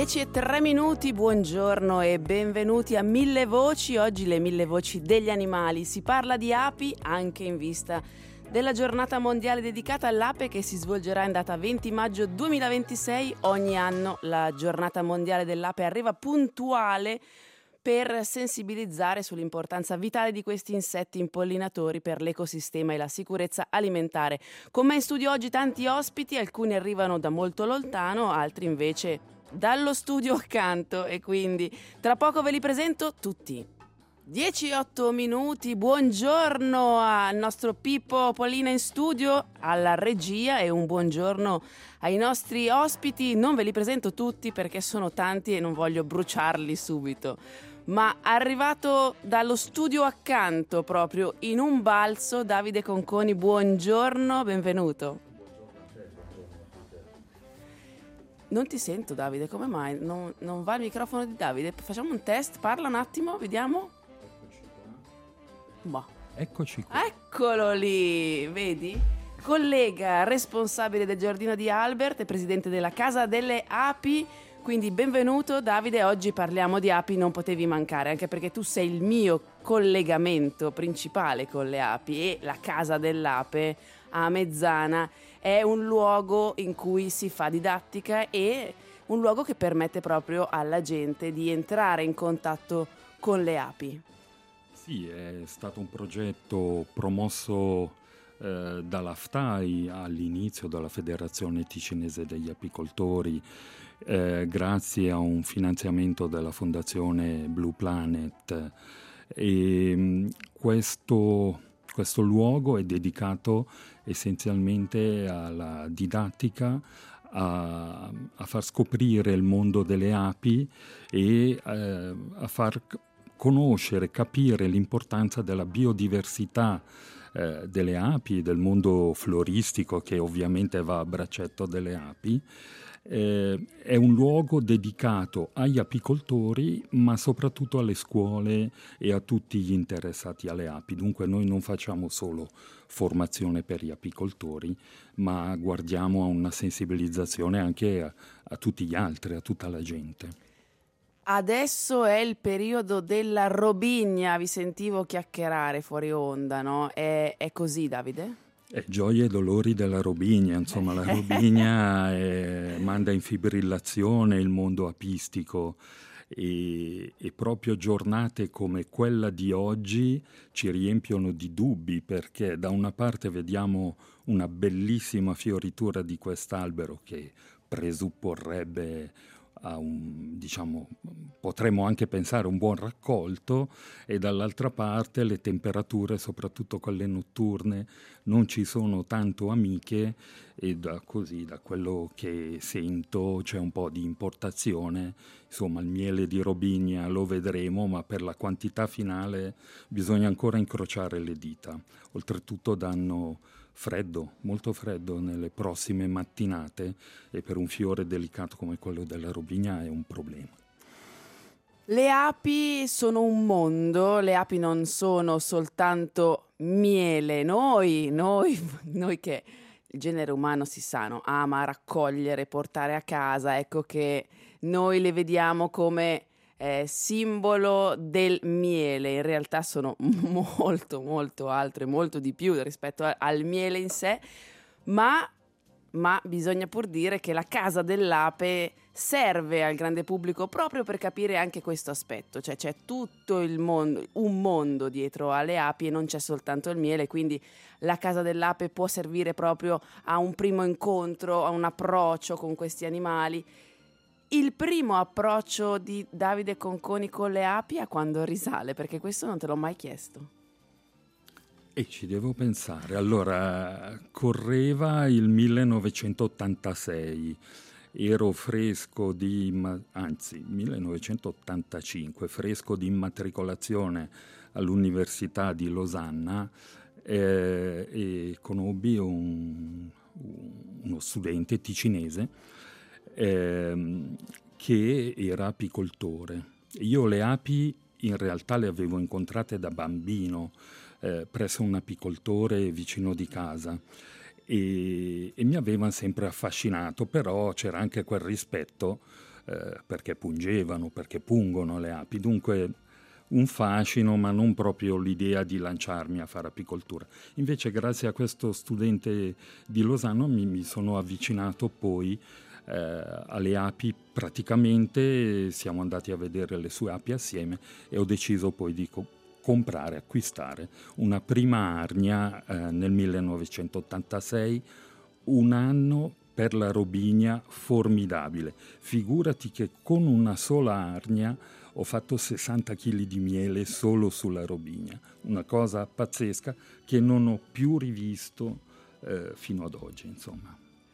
10:03, buongiorno e benvenuti a Mille Voci. Oggi le mille voci degli animali. Si parla di api anche in vista della giornata mondiale dedicata all'ape che si svolgerà in data 20 maggio 2026. Ogni anno la giornata mondiale dell'ape arriva puntuale per sensibilizzare sull'importanza vitale di questi insetti impollinatori per l'ecosistema e la sicurezza alimentare. Con me in studio oggi tanti ospiti, alcuni arrivano da molto lontano, altri invece dallo studio accanto, e quindi tra poco ve li presento tutti. 10:08, buongiorno al nostro Pippo Polina in studio, alla regia, e un buongiorno ai nostri ospiti. Non ve li presento tutti perché sono tanti e non voglio bruciarli subito, ma arrivato dallo studio accanto, proprio in un balzo, Davide Conconi, buongiorno, benvenuto. Non ti sento, Davide, come mai? Non va il microfono di Davide? Facciamo un test, parla un attimo, vediamo. Boh. Eccoci qua. Eccolo lì, vedi? Collega responsabile del giardino di Albert e presidente della Casa delle Api. Quindi benvenuto Davide, oggi parliamo di api, non potevi mancare, anche perché tu sei il mio collegamento principale con le api, e la Casa dell'Ape a Mezzana è un luogo in cui si fa didattica e un luogo che permette proprio alla gente di entrare in contatto con le api. Sì, è stato un progetto promosso dalla FTAI all'inizio, dalla Federazione Ticinese degli Apicoltori, grazie a un finanziamento della Fondazione Blue Planet. E questo luogo è dedicato essenzialmente alla didattica, a far scoprire il mondo delle api e a far conoscere, capire l'importanza della biodiversità delle api, del mondo floristico che ovviamente va a braccetto delle api. È un luogo dedicato agli apicoltori, ma soprattutto alle scuole e a tutti gli interessati alle api. Dunque noi non facciamo solo formazione per gli apicoltori, ma guardiamo a una sensibilizzazione anche a tutti gli altri, a tutta la gente. Adesso è il periodo della robigna, vi sentivo chiacchierare fuori onda, no? È così, Davide? Gioie e dolori della robigna, insomma la robigna manda in fibrillazione il mondo apistico e proprio giornate come quella di oggi ci riempiono di dubbi, perché da una parte vediamo una bellissima fioritura di quest'albero che presupporrebbe potremmo anche pensare un buon raccolto, e dall'altra parte le temperature, soprattutto quelle notturne, non ci sono tanto amiche, e da quello che sento c'è un po' di importazione. Insomma, il miele di robigna lo vedremo, ma per la quantità finale bisogna ancora incrociare le dita. Oltretutto danno freddo, molto freddo nelle prossime mattinate, e per un fiore delicato come quello della robigna è un problema. Le api sono un mondo, le api non sono soltanto miele. Noi che il genere umano, si sa, no? Ama raccogliere, portare a casa, ecco che noi le vediamo come simbolo del miele. In realtà sono molto molto altre, molto di più rispetto al miele in sé, ma bisogna pur dire che la Casa dell'Ape serve al grande pubblico proprio per capire anche questo aspetto, cioè c'è tutto il mondo, un mondo dietro alle api, e non c'è soltanto il miele, quindi la Casa dell'Ape può servire proprio a un primo incontro, a un approccio con questi animali. Il primo approccio di Davide Conconi con le api a quando risale? Perché questo non te l'ho mai chiesto. E ci devo pensare. Allora, correva il 1986, ero fresco 1985, fresco di immatricolazione all'Università di Losanna, e conobbi uno studente ticinese che era apicoltore. Io le api in realtà le avevo incontrate da bambino presso un apicoltore vicino di casa, e mi avevano sempre affascinato, però c'era anche quel rispetto perché pungevano, perché pungono le api. Dunque un fascino, ma non proprio l'idea di lanciarmi a fare apicoltura. Invece grazie a questo studente di Losanna mi sono avvicinato poi alle api. Praticamente siamo andati a vedere le sue api assieme e ho deciso poi di acquistare una prima arnia nel 1986, un anno per la robigna formidabile. Figurati che con una sola arnia ho fatto 60 kg di miele solo sulla robigna, una cosa pazzesca che non ho più rivisto fino ad oggi, insomma.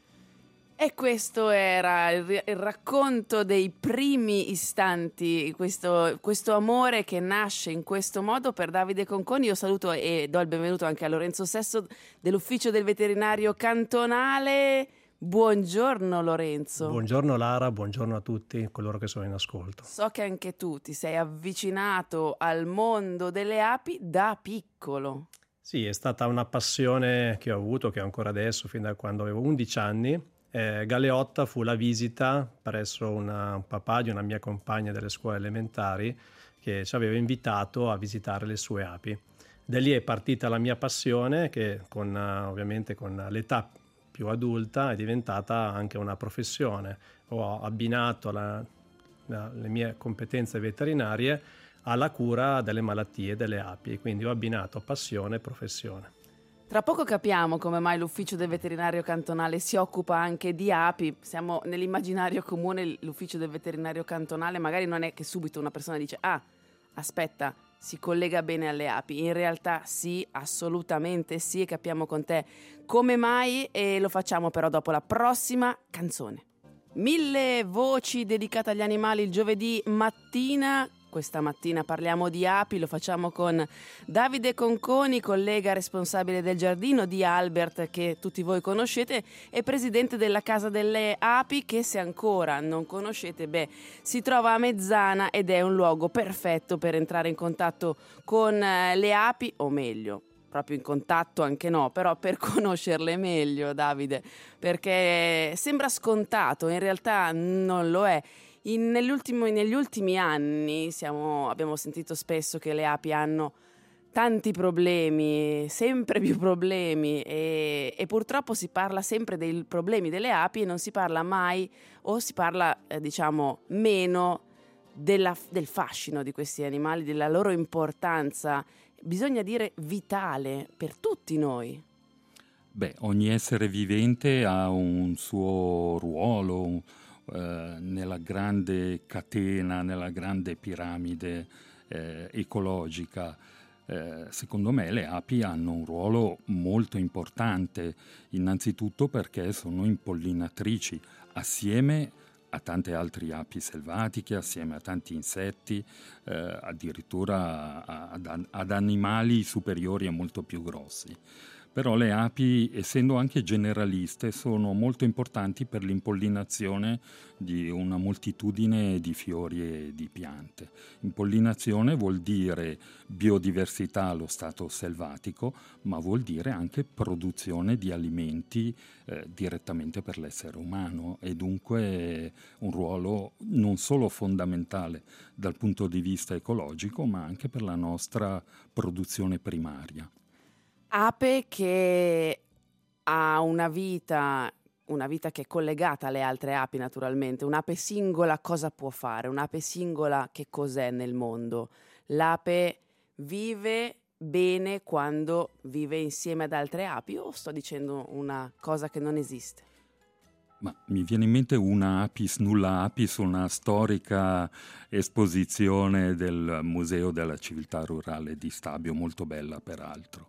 E questo era il racconto dei primi istanti, questo amore che nasce in questo modo per Davide Conconi. Io saluto e do il benvenuto anche a Lorenzo Sesso dell'ufficio del veterinario cantonale. Buongiorno Lorenzo. Buongiorno Lara, buongiorno a tutti coloro che sono in ascolto. So che anche tu ti sei avvicinato al mondo delle api da piccolo. Sì, è stata una passione che ho avuto, che ho ancora adesso, fin da quando avevo 11 anni. Galeotta fu la visita presso un papà di una mia compagna delle scuole elementari che ci aveva invitato a visitare le sue api. Da lì è partita la mia passione che ovviamente con l'età più adulta è diventata anche una professione. Ho abbinato le mie competenze veterinarie alla cura delle malattie delle api, quindi ho abbinato passione e professione. Tra poco capiamo come mai l'ufficio del veterinario cantonale si occupa anche di api. Siamo nell'immaginario comune, l'ufficio del veterinario cantonale magari non è che subito una persona dice aspetta, si collega bene alle api. In realtà sì, assolutamente sì, e capiamo con te come mai, e lo facciamo però dopo la prossima canzone. 1000 voci dedicate agli animali il giovedì mattina. Questa mattina parliamo di api, lo facciamo con Davide Conconi, collega responsabile del giardino di Albert, che tutti voi conoscete, e presidente della Casa delle Api, che se ancora non conoscete, si trova a Mezzana ed è un luogo perfetto per entrare in contatto con le api, o meglio, proprio in contatto anche no, però per conoscerle meglio, Davide, perché sembra scontato, in realtà non lo è. Negli ultimi anni abbiamo sentito spesso che le api hanno tanti problemi, sempre più problemi, e purtroppo si parla sempre dei problemi delle api e non si parla mai, o si parla meno del fascino di questi animali, della loro importanza, bisogna dire vitale per tutti noi. Ogni essere vivente ha un suo ruolo nella grande catena, nella grande piramide ecologica. Secondo me le api hanno un ruolo molto importante, innanzitutto perché sono impollinatrici assieme a tante altre api selvatiche, assieme a tanti insetti, addirittura ad animali superiori e molto più grossi. Però le api, essendo anche generaliste, sono molto importanti per l'impollinazione di una moltitudine di fiori e di piante. Impollinazione vuol dire biodiversità allo stato selvatico, ma vuol dire anche produzione di alimenti direttamente per l'essere umano, e dunque un ruolo non solo fondamentale dal punto di vista ecologico, ma anche per la nostra produzione primaria. Ape che ha una vita che è collegata alle altre api naturalmente. Un'ape singola cosa può fare? Un'ape singola che cos'è nel mondo? L'ape vive bene quando vive insieme ad altre api, o sto dicendo una cosa che non esiste? Ma mi viene in mente una Apis nulla apis, una storica esposizione del Museo della Civiltà Rurale di Stabio, molto bella peraltro.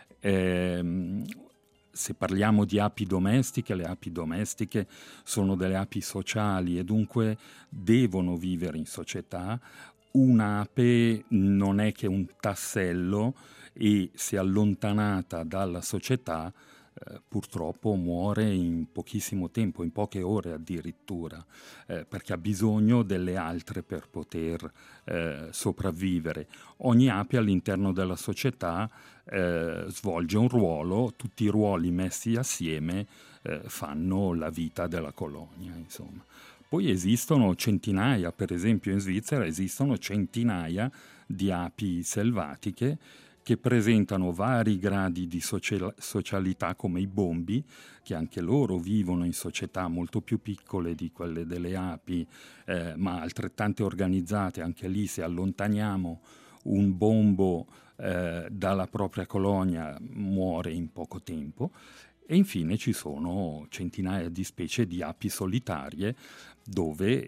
Se parliamo di api domestiche, le api domestiche sono delle api sociali e dunque devono vivere in società. Un'ape non è che un tassello, e se allontanata dalla società purtroppo muore in pochissimo tempo, in poche ore addirittura, perché ha bisogno delle altre per poter sopravvivere. Ogni ape all'interno della società svolge un ruolo, tutti i ruoli messi assieme fanno la vita della colonia, insomma. Poi esistono centinaia, per esempio in Svizzera esistono centinaia di api selvatiche che presentano vari gradi di socialità, come i bombi, che anche loro vivono in società molto più piccole di quelle delle api, ma altrettante organizzate. Anche lì, se allontaniamo un bombo dalla propria colonia, muore in poco tempo. E infine ci sono centinaia di specie di api solitarie, dove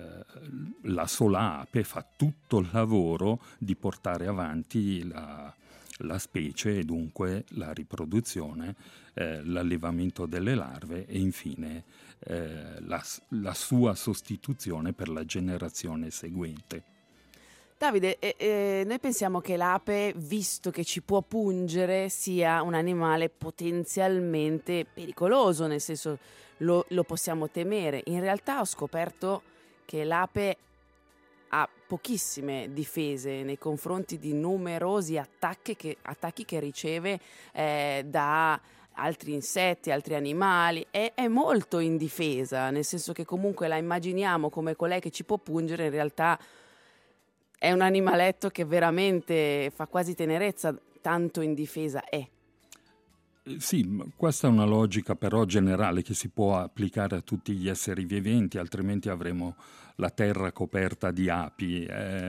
la sola ape fa tutto il lavoro di portare avanti la specie, e dunque la riproduzione, l'allevamento delle larve e infine la sua sostituzione per la generazione seguente. Davide, noi pensiamo che l'ape, visto che ci può pungere, sia un animale potenzialmente pericoloso, nel senso lo possiamo temere. In realtà ho scoperto che l'ape ha pochissime difese nei confronti di numerosi attacchi che riceve da altri insetti, altri animali. È molto indifesa, nel senso che comunque la immaginiamo come colei che ci può pungere, in realtà è un animaletto che veramente fa quasi tenerezza, tanto indifesa è. Sì, questa è una logica però generale che si può applicare a tutti gli esseri viventi, altrimenti avremo la terra coperta di api.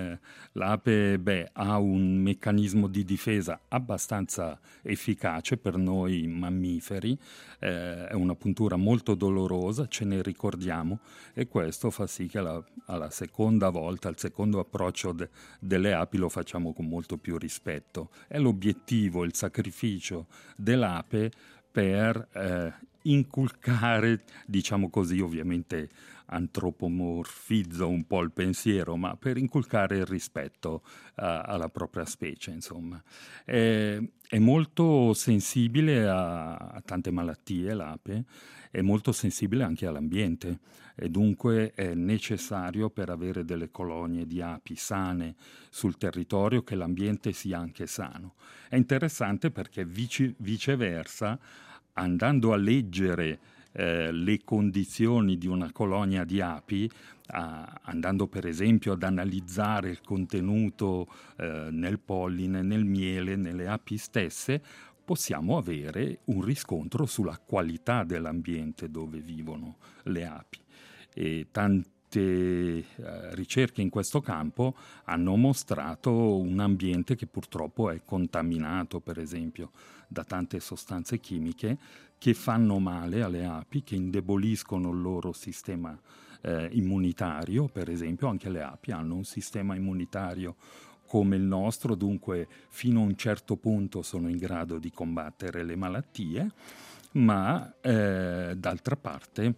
L'ape ha un meccanismo di difesa abbastanza efficace per noi mammiferi, è una puntura molto dolorosa, ce ne ricordiamo, e questo fa sì che alla seconda volta, al secondo approccio delle api lo facciamo con molto più rispetto. È l'obiettivo, il sacrificio dell'ape per inculcare, diciamo così, ovviamente antropomorfizzo un po' il pensiero, ma per inculcare il rispetto alla propria specie, insomma. È molto sensibile a tante malattie l'ape, è molto sensibile anche all'ambiente, e dunque è necessario, per avere delle colonie di api sane sul territorio, che l'ambiente sia anche sano. È interessante perché viceversa, andando a leggere le condizioni di una colonia di api, andando per esempio ad analizzare il contenuto nel polline, nel miele, nelle api stesse, possiamo avere un riscontro sulla qualità dell'ambiente dove vivono le api. E tante ricerche in questo campo hanno mostrato un ambiente che purtroppo è contaminato, per esempio, da tante sostanze chimiche che fanno male alle api, che indeboliscono il loro sistema immunitario. Per esempio, anche le api hanno un sistema immunitario come il nostro, dunque fino a un certo punto sono in grado di combattere le malattie, ma d'altra parte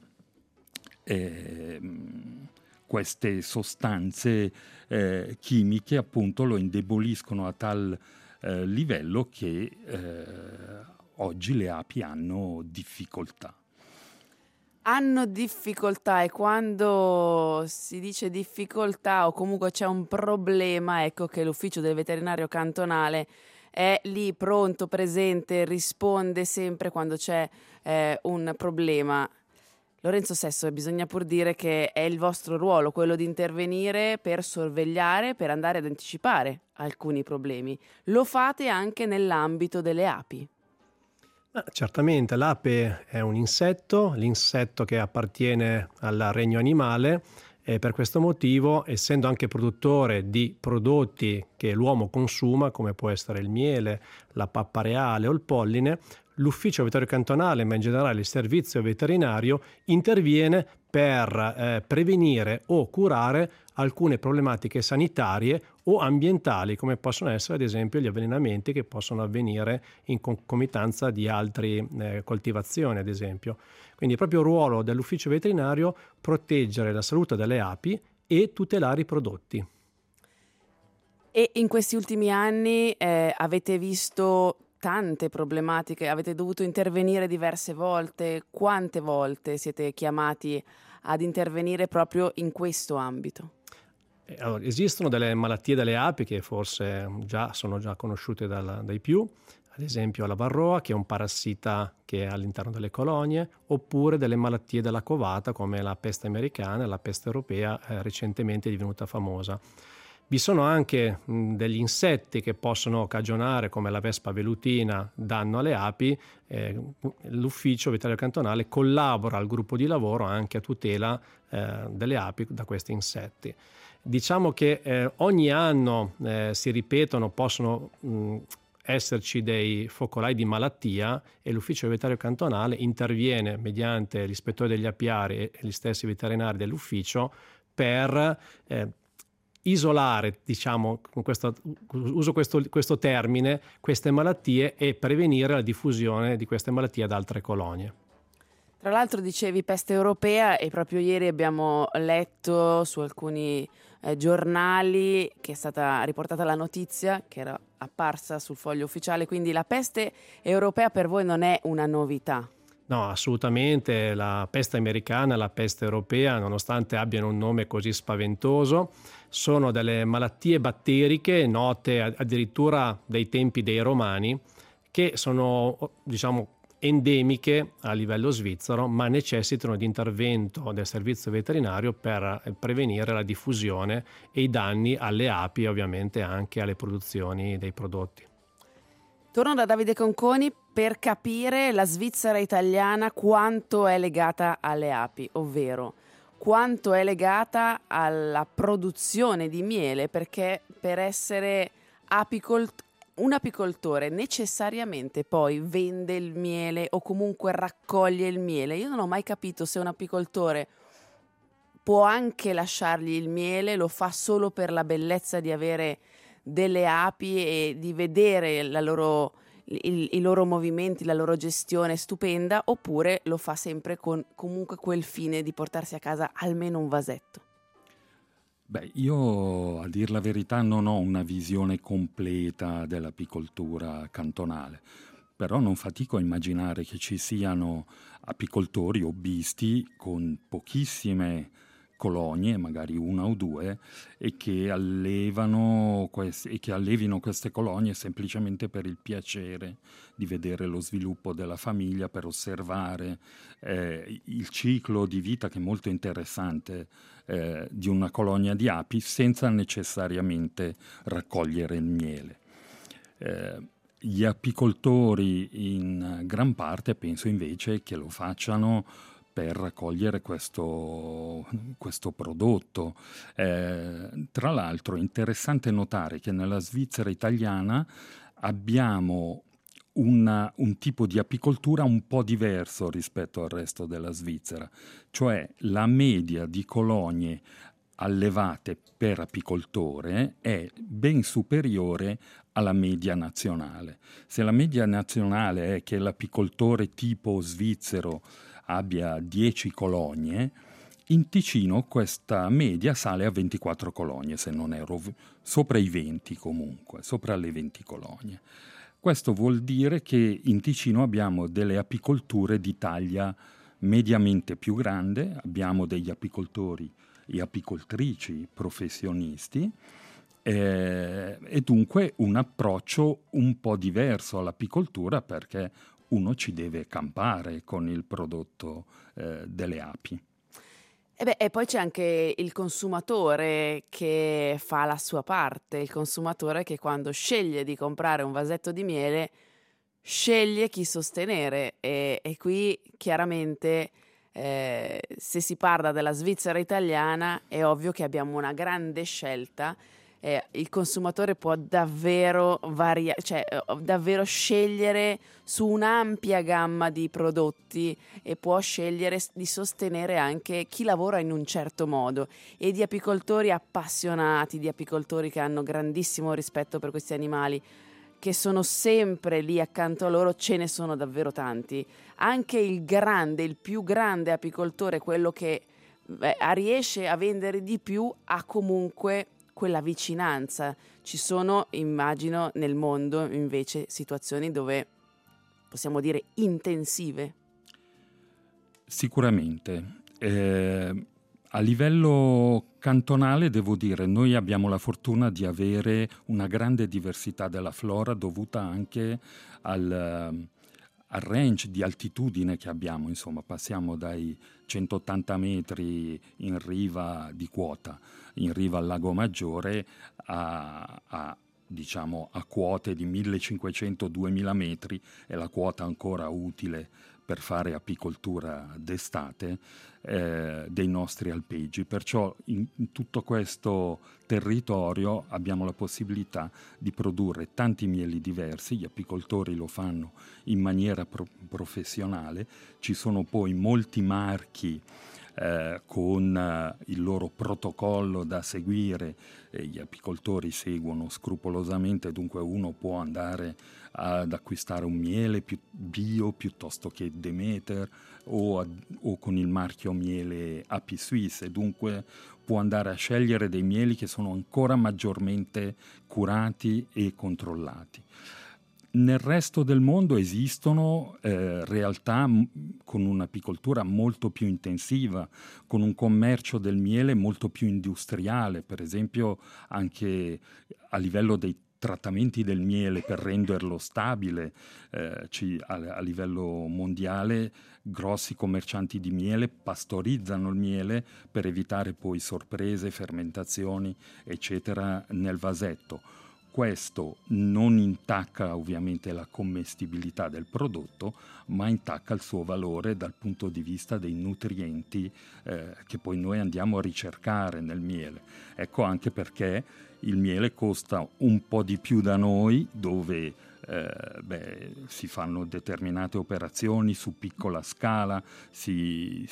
queste sostanze chimiche appunto lo indeboliscono a tal livello che oggi le api hanno difficoltà. Hanno difficoltà, e quando si dice difficoltà o comunque c'è un problema, ecco che l'ufficio del veterinario cantonale è lì pronto, presente, risponde sempre quando c'è un problema. Lorenzo Sesso, bisogna pur dire che è il vostro ruolo quello di intervenire per sorvegliare, per andare ad anticipare alcuni problemi. Lo fate anche nell'ambito delle api? Certamente l'ape è un insetto, l'insetto che appartiene al regno animale, e per questo motivo, essendo anche produttore di prodotti che l'uomo consuma, come può essere il miele, la pappa reale o il polline, l'ufficio veterinario cantonale, ma in generale il servizio veterinario, interviene per prevenire o curare alcune problematiche sanitarie o ambientali, come possono essere ad esempio gli avvelenamenti che possono avvenire in concomitanza di altre coltivazioni, ad esempio. Quindi è proprio il ruolo dell'ufficio veterinario proteggere la salute delle api e tutelare i prodotti. E in questi ultimi anni avete visto tante problematiche, avete dovuto intervenire diverse volte. Quante volte siete chiamati ad intervenire proprio in questo ambito? Allora, esistono delle malattie delle api che forse sono già conosciute dai più, ad esempio la varroa, che è un parassita che è all'interno delle colonie, oppure delle malattie della covata come la peste americana e la peste europea, recentemente divenuta famosa. Vi sono anche degli insetti che possono cagionare, come la vespa velutina, danno alle api. L'ufficio veterinario cantonale collabora al gruppo di lavoro anche a tutela delle api da questi insetti. Diciamo che ogni anno si ripetono, possono esserci dei focolai di malattia, e l'ufficio veterinario cantonale interviene mediante l'ispettore degli apiari e gli stessi veterinari dell'ufficio per isolare, diciamo, uso questo termine, queste malattie e prevenire la diffusione di queste malattie ad altre colonie. Tra l'altro dicevi peste europea, e proprio ieri abbiamo letto su alcuni giornali che è stata riportata la notizia che era apparsa sul foglio ufficiale, quindi la peste europea per voi non è una novità? No, assolutamente. La peste americana e la peste europea, nonostante abbiano un nome così spaventoso, sono delle malattie batteriche note addirittura dai tempi dei Romani, che sono, diciamo, endemiche a livello svizzero, ma necessitano di intervento del servizio veterinario per prevenire la diffusione e i danni alle api e ovviamente anche alle produzioni dei prodotti. Torno da Davide Conconi per capire la Svizzera italiana quanto è legata alle api, ovvero quanto è legata alla produzione di miele, perché per essere un apicoltore necessariamente poi vende il miele o comunque raccoglie il miele. Io non ho mai capito se un apicoltore può anche lasciargli il miele, lo fa solo per la bellezza di avere delle api e di vedere i loro movimenti, la loro gestione stupenda, oppure lo fa sempre con comunque quel fine di portarsi a casa almeno un vasetto. Beh, io a dir la verità non ho una visione completa dell'apicoltura cantonale, però non fatico a immaginare che ci siano apicoltori hobbisti con pochissime colonie, magari una o due, e che allevino queste colonie semplicemente per il piacere di vedere lo sviluppo della famiglia, per osservare il ciclo di vita, che è molto interessante, di una colonia di api, senza necessariamente raccogliere il miele. Gli apicoltori in gran parte penso invece che lo facciano per raccogliere questo prodotto. Tra l'altro è interessante notare che nella Svizzera italiana abbiamo un tipo di apicoltura un po' diverso rispetto al resto della Svizzera, cioè la media di colonie allevate per apicoltore è ben superiore alla media nazionale. Se la media nazionale è che l'apicoltore tipo svizzero abbia 10 colonie, in Ticino questa media sale a 24 colonie, se non ero sopra i 20 comunque, sopra le 20 colonie. Questo vuol dire che in Ticino abbiamo delle apicolture di taglia mediamente più grande, abbiamo degli apicoltori e apicoltrici professionisti, e dunque un approccio un po' diverso all'apicoltura, perché uno ci deve campare con il prodotto delle api. E poi c'è anche il consumatore che fa la sua parte, il consumatore che quando sceglie di comprare un vasetto di miele sceglie chi sostenere, e qui chiaramente se si parla della Svizzera italiana è ovvio che abbiamo una grande scelta. Il consumatore può davvero davvero scegliere su un'ampia gamma di prodotti, e può scegliere di sostenere anche chi lavora in un certo modo, e di apicoltori appassionati, di apicoltori che hanno grandissimo rispetto per questi animali, che sono sempre lì accanto a loro, ce ne sono davvero tanti. Anche il più grande apicoltore, quello che riesce a vendere di più, ha comunque quella vicinanza. Ci sono, immagino, nel mondo invece situazioni dove possiamo dire intensive. Sicuramente. A livello cantonale devo dire, noi abbiamo la fortuna di avere una grande diversità della flora dovuta anche al range di altitudine che abbiamo, insomma passiamo dai 180 metri in riva di quota, in riva al Lago Maggiore diciamo a quote di 1500-2000 metri, è la quota ancora utile per fare apicoltura d'estate dei nostri alpeggi. Perciò in tutto questo territorio abbiamo la possibilità di produrre tanti mieli diversi, gli apicoltori lo fanno in maniera professionale, ci sono poi molti marchi con il loro protocollo da seguire, gli apicoltori seguono scrupolosamente, dunque uno può andare ad acquistare un miele più bio piuttosto che Demeter o con il marchio miele Api Suisse, dunque può andare a scegliere dei mieli che sono ancora maggiormente curati e controllati. Nel resto del mondo esistono realtà con un'apicoltura molto più intensiva, con un commercio del miele molto più industriale, per esempio anche a livello dei trattamenti del miele per renderlo stabile, a livello mondiale grossi commercianti di miele pastorizzano il miele per evitare poi sorprese, fermentazioni, eccetera, nel vasetto. Questo non intacca ovviamente la commestibilità del prodotto, ma intacca il suo valore dal punto di vista dei nutrienti che poi noi andiamo a ricercare nel miele. Ecco anche perché il miele costa un po' di più da noi, dove si fanno determinate operazioni su piccola scala, si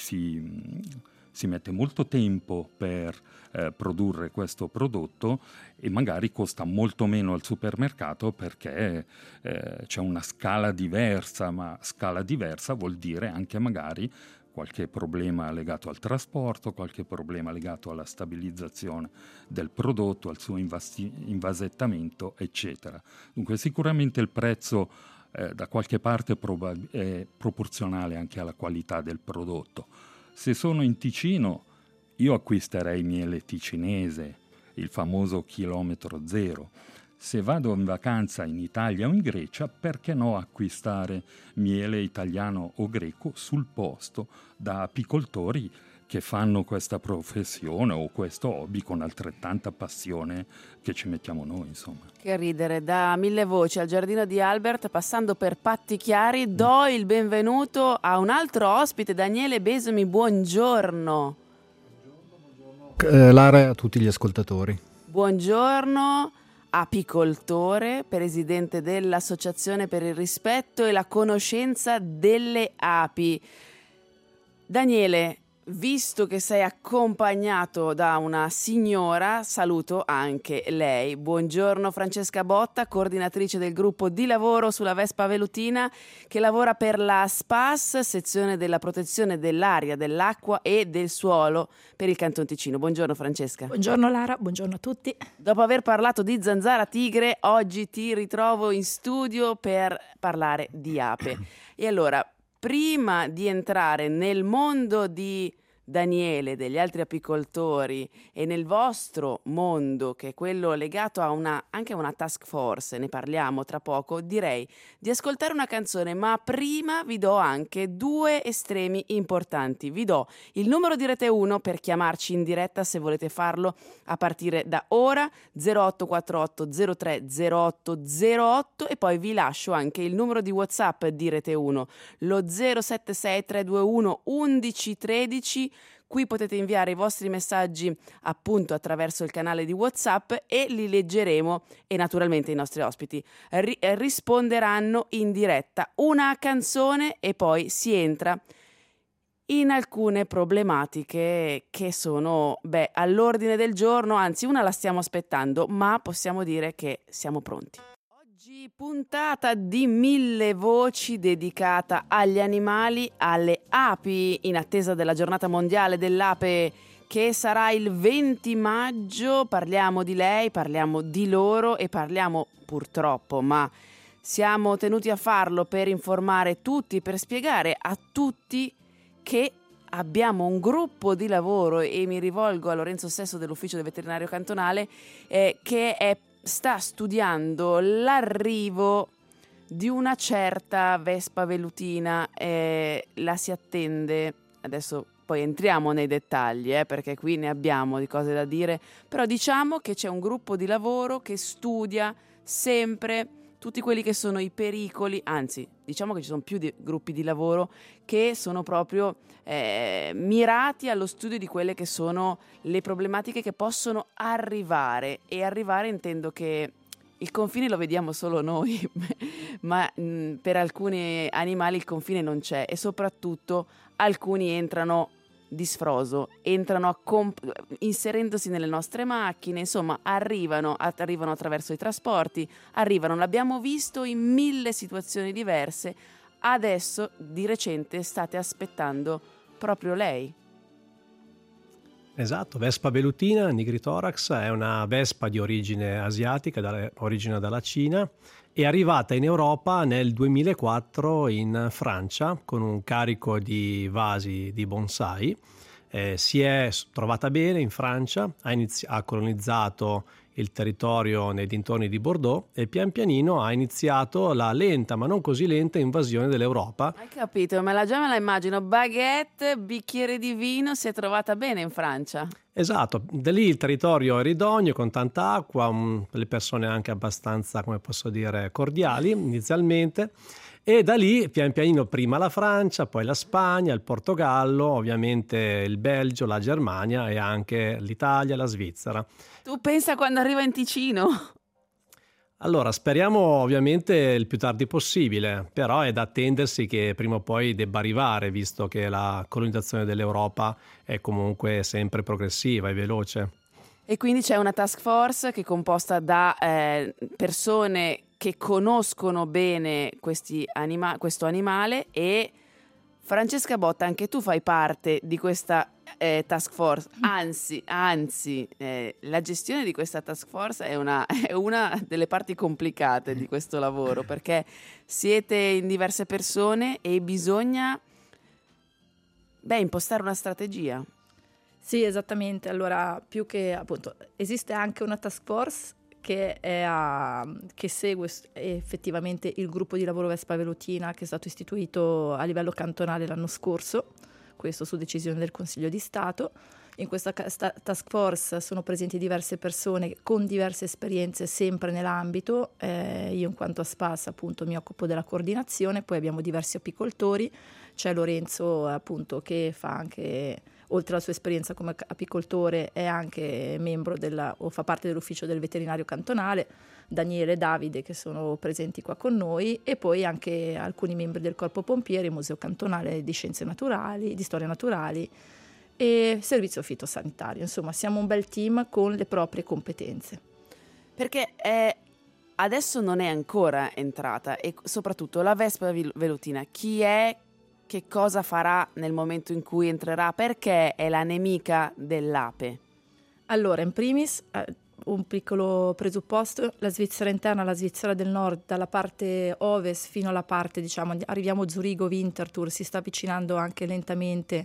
mette molto tempo per produrre questo prodotto e magari costa molto meno al supermercato perché c'è una scala diversa, ma scala diversa vuol dire anche magari qualche problema legato al trasporto, qualche problema legato alla stabilizzazione del prodotto, al suo invasettamento, eccetera. Dunque sicuramente il prezzo da qualche parte è proporzionale anche alla qualità del prodotto. Se sono in Ticino, io acquisterei miele ticinese, il famoso chilometro zero. Se vado in vacanza in Italia o in Grecia, perché no acquistare miele italiano o greco sul posto da apicoltori che fanno questa professione o questo hobby con altrettanta passione che ci mettiamo noi, insomma. Che ridere, da Mille Voci al giardino di Albert, passando per Patti Chiari, do il benvenuto a un altro ospite, Daniele Besomi, buongiorno. Lara e a tutti gli ascoltatori. Buongiorno, apicoltore, presidente dell'Associazione per il rispetto e la conoscenza delle api. Daniele, visto che sei accompagnato da una signora, saluto anche lei. Buongiorno Francesca Botta, coordinatrice del gruppo di lavoro sulla Vespa velutina che lavora per la SPAS, sezione della protezione dell'aria, dell'acqua e del suolo per il Canton Ticino. Buongiorno Francesca. Buongiorno Lara, buongiorno a tutti. Dopo aver parlato di zanzara tigre, oggi ti ritrovo in studio per parlare di ape. E allora, prima di entrare nel mondo di Daniele, degli altri apicoltori e nel vostro mondo, che è quello legato a anche a una task force, ne parliamo tra poco, direi di ascoltare una canzone, ma prima vi do anche due estremi importanti. Vi do il numero di Rete 1 per chiamarci in diretta se volete farlo a partire da ora, 0848 03 08 08, e poi vi lascio anche il numero di WhatsApp di Rete 1, lo 076 321 1113. Qui potete inviare i vostri messaggi appunto attraverso il canale di WhatsApp e li leggeremo, e naturalmente i nostri ospiti risponderanno in diretta. Una canzone e poi si entra in alcune problematiche che sono all'ordine del giorno, anzi una la stiamo aspettando, ma possiamo dire che siamo pronti. Oggi puntata di Mille Voci dedicata agli animali, alle api, in attesa della giornata mondiale dell'ape che sarà il 20 maggio. Parliamo di lei, parliamo di loro e parliamo purtroppo, ma siamo tenuti a farlo per informare tutti, per spiegare a tutti che abbiamo un gruppo di lavoro, e mi rivolgo a Lorenzo Sesso dell'ufficio del veterinario cantonale, che sta studiando l'arrivo di una certa vespa velutina. La si attende, adesso poi entriamo nei dettagli, perché qui ne abbiamo di cose da dire, però diciamo che c'è un gruppo di lavoro che studia sempre tutti quelli che sono i pericoli, anzi diciamo che ci sono più gruppi di lavoro che sono proprio mirati allo studio di quelle che sono le problematiche che possono arrivare, e arrivare intendo che il confine lo vediamo solo noi, ma per alcuni animali il confine non c'è, e soprattutto alcuni entrano di sfroso, entrano inserendosi nelle nostre macchine, insomma arrivano attraverso i trasporti, l'abbiamo visto in 1000 situazioni diverse. Adesso di recente state aspettando proprio lei. Esatto, Vespa velutina nigritorax è una vespa di origine asiatica, origine dalla Cina, è arrivata in Europa nel 2004 in Francia con un carico di vasi di bonsai. Si è trovata bene in Francia, ha colonizzato il territorio nei dintorni di Bordeaux e pian pianino ha iniziato la lenta, ma non così lenta, invasione dell'Europa. Hai capito? Me la immagino, baguette, bicchiere di vino, si è trovata bene in Francia. Esatto, da lì il territorio era idoneo, con tanta acqua, le persone anche abbastanza, come posso dire, cordiali inizialmente, e da lì pian pianino prima la Francia, poi la Spagna, il Portogallo, ovviamente il Belgio, la Germania e anche l'Italia, la Svizzera. Tu pensa quando arriva in Ticino? Allora, speriamo ovviamente il più tardi possibile, però è da attendersi che prima o poi debba arrivare, visto che la colonizzazione dell'Europa è comunque sempre progressiva e veloce. E quindi c'è una task force che è composta da persone che conoscono bene questo animale, e Francesca Botta, anche tu fai parte di questa task force, anzi, la gestione di questa task force è una delle parti complicate di questo lavoro, perché siete in diverse persone e bisogna impostare una strategia. Sì, esattamente. Allora, più che appunto, esiste anche una task force che segue effettivamente il gruppo di lavoro Vespa Velutina, che è stato istituito a livello cantonale l'anno scorso, questo su decisione del Consiglio di Stato. In questa task force sono presenti diverse persone con diverse esperienze sempre nell'ambito. Io in quanto a SPAS appunto mi occupo della coordinazione, poi abbiamo diversi apicoltori, c'è Lorenzo appunto che fa anche, oltre alla sua esperienza come apicoltore, è anche membro o fa parte dell'ufficio del veterinario cantonale, Daniele e Davide che sono presenti qua con noi, e poi anche alcuni membri del Corpo Pompieri, Museo Cantonale di Scienze Naturali, di Storia Naturali e Servizio Fitosanitario. Insomma, siamo un bel team con le proprie competenze. Perché adesso non è ancora entrata, e soprattutto la Vespa velutina, chi è? Che cosa farà nel momento in cui entrerà? Perché è la nemica dell'ape? Allora, in primis, un piccolo presupposto: la Svizzera interna, la Svizzera del Nord, dalla parte ovest fino alla parte, arriviamo a Zurigo, Winterthur, si sta avvicinando anche lentamente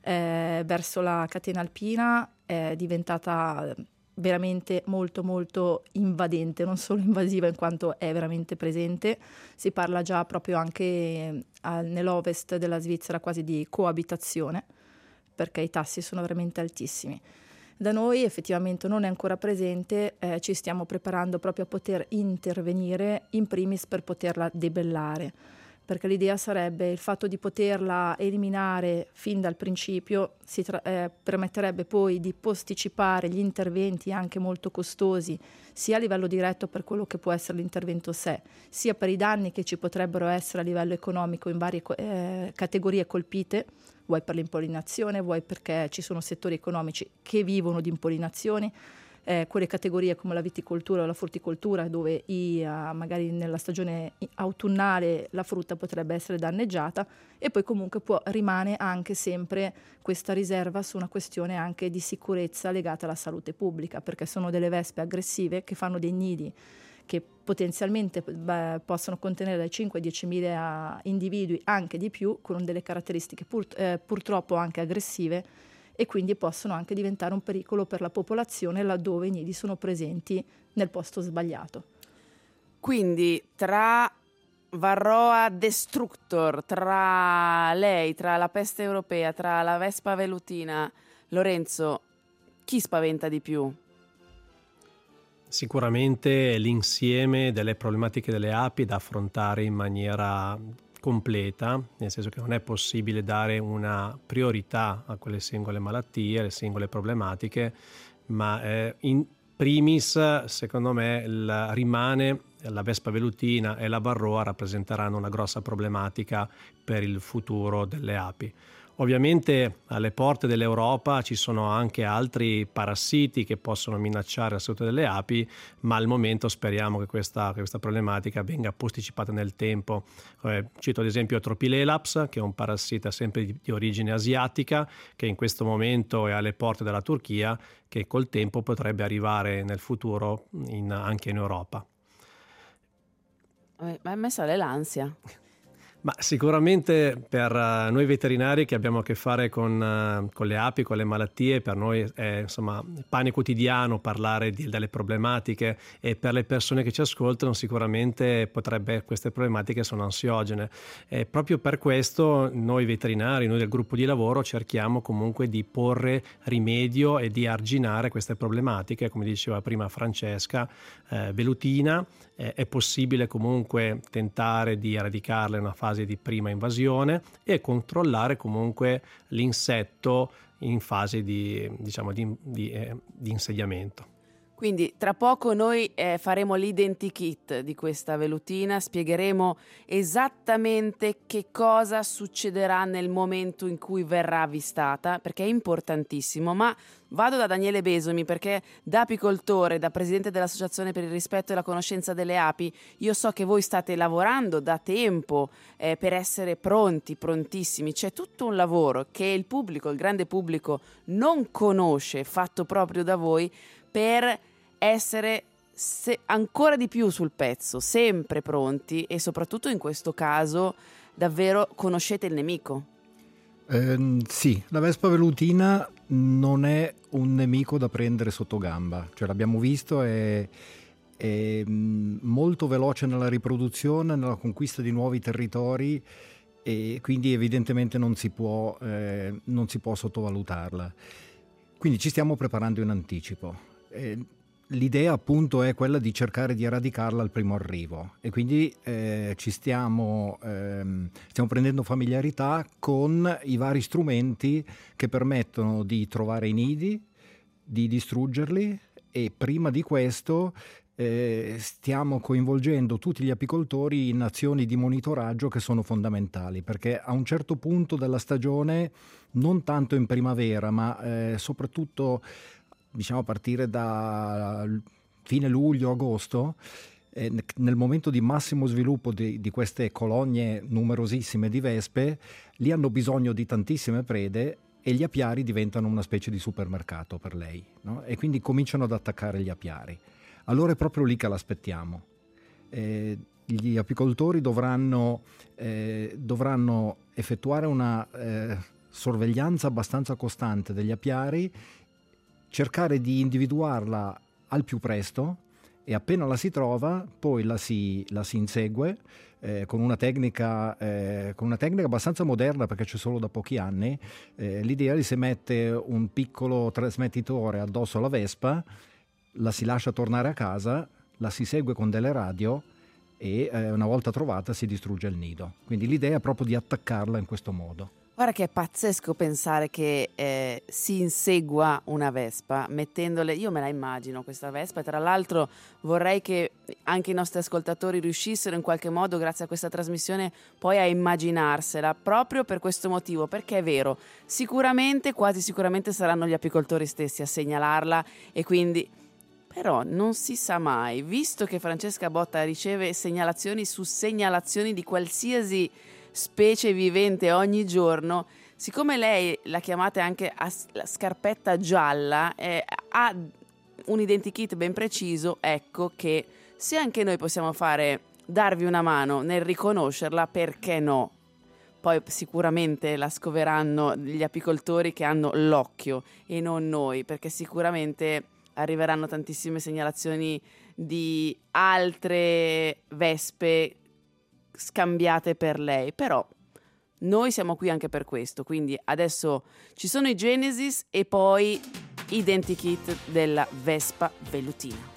verso la catena alpina, è diventata veramente molto molto invadente, non solo invasiva in quanto è veramente presente. Si parla già proprio anche nell'ovest della Svizzera quasi di coabitazione, perché i tassi sono veramente altissimi. Da noi effettivamente non è ancora presente, ci stiamo preparando proprio a poter intervenire in primis per poterla debellare, perché l'idea sarebbe il fatto di poterla eliminare fin dal principio, permetterebbe poi di posticipare gli interventi anche molto costosi, sia a livello diretto per quello che può essere l'intervento sé, sia per i danni che ci potrebbero essere a livello economico in varie categorie colpite, vuoi per l'impollinazione, vuoi perché ci sono settori economici che vivono di impollinazioni, quelle categorie come la viticoltura o la frutticoltura, dove magari nella stagione autunnale la frutta potrebbe essere danneggiata, e poi comunque rimane anche sempre questa riserva su una questione anche di sicurezza legata alla salute pubblica, perché sono delle vespe aggressive che fanno dei nidi che potenzialmente possono contenere dai 5 ai 10.000 individui, anche di più, con delle caratteristiche purtroppo anche aggressive, e quindi possono anche diventare un pericolo per la popolazione laddove i nidi sono presenti nel posto sbagliato. Quindi tra Varroa destructor, tra lei, tra la peste europea, tra la vespa velutina, Lorenzo, chi spaventa di più? Sicuramente l'insieme delle problematiche delle api da affrontare in maniera completa, nel senso che non è possibile dare una priorità a quelle singole malattie, alle singole problematiche, ma in primis, secondo me, rimane la vespa velutina e la varroa rappresenteranno una grossa problematica per il futuro delle api. Ovviamente alle porte dell'Europa ci sono anche altri parassiti che possono minacciare la salute delle api, ma al momento speriamo che questa problematica venga posticipata nel tempo. Cito ad esempio Tropilelaps, che è un parassita sempre di origine asiatica, che in questo momento è alle porte della Turchia, che col tempo potrebbe arrivare nel futuro anche in Europa. Ma a me sale l'ansia. Ma sicuramente per noi veterinari che abbiamo a che fare con le api, con le malattie, per noi è pane quotidiano parlare delle problematiche, e per le persone che ci ascoltano sicuramente queste problematiche sono ansiogene. E proprio per questo noi veterinari, noi del gruppo di lavoro, cerchiamo comunque di porre rimedio e di arginare queste problematiche, come diceva prima Francesca, velutina. È possibile comunque tentare di eradicarla in una fase di prima invasione e controllare comunque l'insetto in fase di insediamento. Quindi tra poco noi faremo l'identikit di questa velutina, spiegheremo esattamente che cosa succederà nel momento in cui verrà avvistata, perché è importantissimo. Ma vado da Daniele Besomi, perché da apicoltore, da presidente dell'Associazione per il rispetto e la conoscenza delle api, io so che voi state lavorando da tempo per essere prontissimi. C'è tutto un lavoro che il pubblico, il grande pubblico, non conosce, fatto proprio da voi, per essere ancora di più sul pezzo, sempre pronti, e soprattutto in questo caso davvero conoscete il nemico. Sì, la vespa velutina non è un nemico da prendere sotto gamba, cioè l'abbiamo visto, è molto veloce nella riproduzione, nella conquista di nuovi territori, e quindi evidentemente non si può sottovalutarla. Quindi ci stiamo preparando in anticipo. L'idea appunto è quella di cercare di eradicarla al primo arrivo, e quindi stiamo prendendo familiarità con i vari strumenti che permettono di trovare i nidi, di distruggerli, e prima di questo stiamo coinvolgendo tutti gli apicoltori in azioni di monitoraggio che sono fondamentali, perché a un certo punto della stagione, non tanto in primavera ma soprattutto a partire da fine luglio-agosto, nel momento di massimo sviluppo di queste colonie numerosissime di vespe, lì hanno bisogno di tantissime prede, e gli apiari diventano una specie di supermercato per lei, no? E quindi cominciano ad attaccare gli apiari. Allora è proprio lì che l'aspettiamo. Gli apicoltori dovranno effettuare una sorveglianza abbastanza costante degli apiari, cercare di individuarla al più presto, e appena la si trova poi la si insegue con una tecnica abbastanza moderna, perché c'è solo da pochi anni. L'idea è: si mette un piccolo trasmettitore addosso alla vespa, la si lascia tornare a casa, la si segue con delle radio, e una volta trovata si distrugge il nido. Quindi l'idea è proprio di attaccarla in questo modo. Guarda che è pazzesco pensare che si insegua una vespa mettendole. Io me la immagino questa vespa, e tra l'altro vorrei che anche i nostri ascoltatori riuscissero in qualche modo, grazie a questa trasmissione, poi a immaginarsela, proprio per questo motivo, perché è vero, sicuramente, quasi sicuramente saranno gli apicoltori stessi a segnalarla, e quindi però non si sa mai, visto che Francesca Botta riceve segnalazioni su segnalazioni di qualsiasi specie vivente ogni giorno, siccome lei la chiamate anche la scarpetta gialla, ha un identikit ben preciso, ecco che se anche noi possiamo darvi una mano nel riconoscerla, perché no? Poi sicuramente la scoveranno gli apicoltori che hanno l'occhio e non noi, perché sicuramente arriveranno tantissime segnalazioni di altre vespe scambiate per lei, però noi siamo qui anche per questo, quindi adesso ci sono i Genesis e poi identikit della Vespa velutina.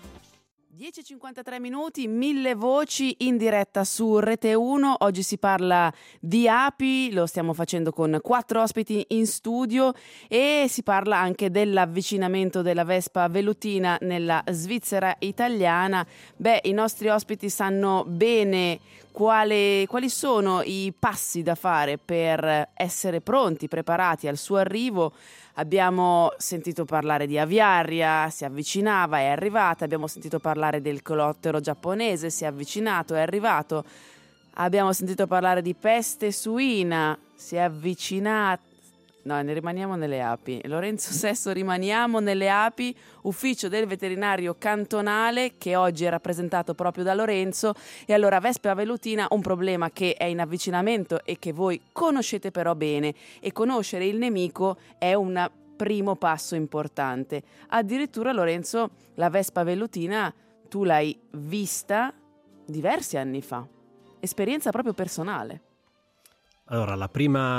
10:53 minuti, 1000 voci in diretta su Rete 1. Oggi si parla di api, lo stiamo facendo con 4 ospiti in studio e si parla anche dell'avvicinamento della Vespa velutina nella Svizzera italiana. I nostri ospiti sanno bene quali sono i passi da fare per essere pronti, preparati al suo arrivo. Abbiamo sentito parlare di aviaria, si avvicinava, è arrivata. Abbiamo sentito parlare del colottero giapponese, si è avvicinato, è arrivato. Abbiamo sentito parlare di peste suina, si è avvicinata. No, ne rimaniamo nelle api. Lorenzo Sesso, rimaniamo nelle api, ufficio del veterinario cantonale che oggi è rappresentato proprio da Lorenzo. E allora Vespa velutina, un problema che è in avvicinamento e che voi conoscete però bene, e conoscere il nemico è un primo passo importante. Addirittura Lorenzo, la Vespa velutina tu l'hai vista diversi anni fa, esperienza proprio personale. Allora, il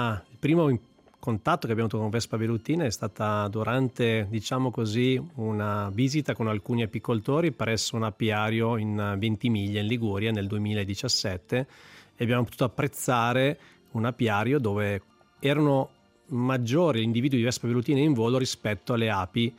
primo contatto che abbiamo avuto con Vespa velutina è stata durante, diciamo così, una visita con alcuni apicoltori presso un apiario in Ventimiglia in Liguria nel 2017, e abbiamo potuto apprezzare un apiario dove erano maggiori individui di Vespa velutina in volo rispetto alle api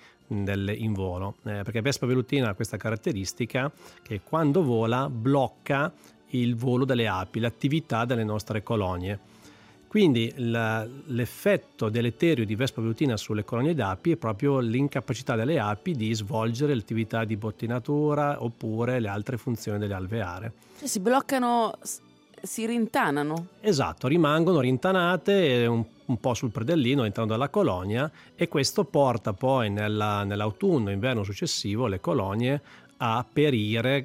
in volo, perché Vespa velutina ha questa caratteristica che quando vola blocca il volo delle api, l'attività delle nostre colonie. Quindi l'effetto deleterio di Vespa velutina sulle colonie d'api è proprio l'incapacità delle api di svolgere l'attività di bottinatura oppure le altre funzioni delle alveare. Cioè si bloccano, si rintanano. Esatto, rimangono rintanate un po' sul predellino all'interno della colonia, e questo porta poi nell'autunno, inverno successivo, le colonie a perire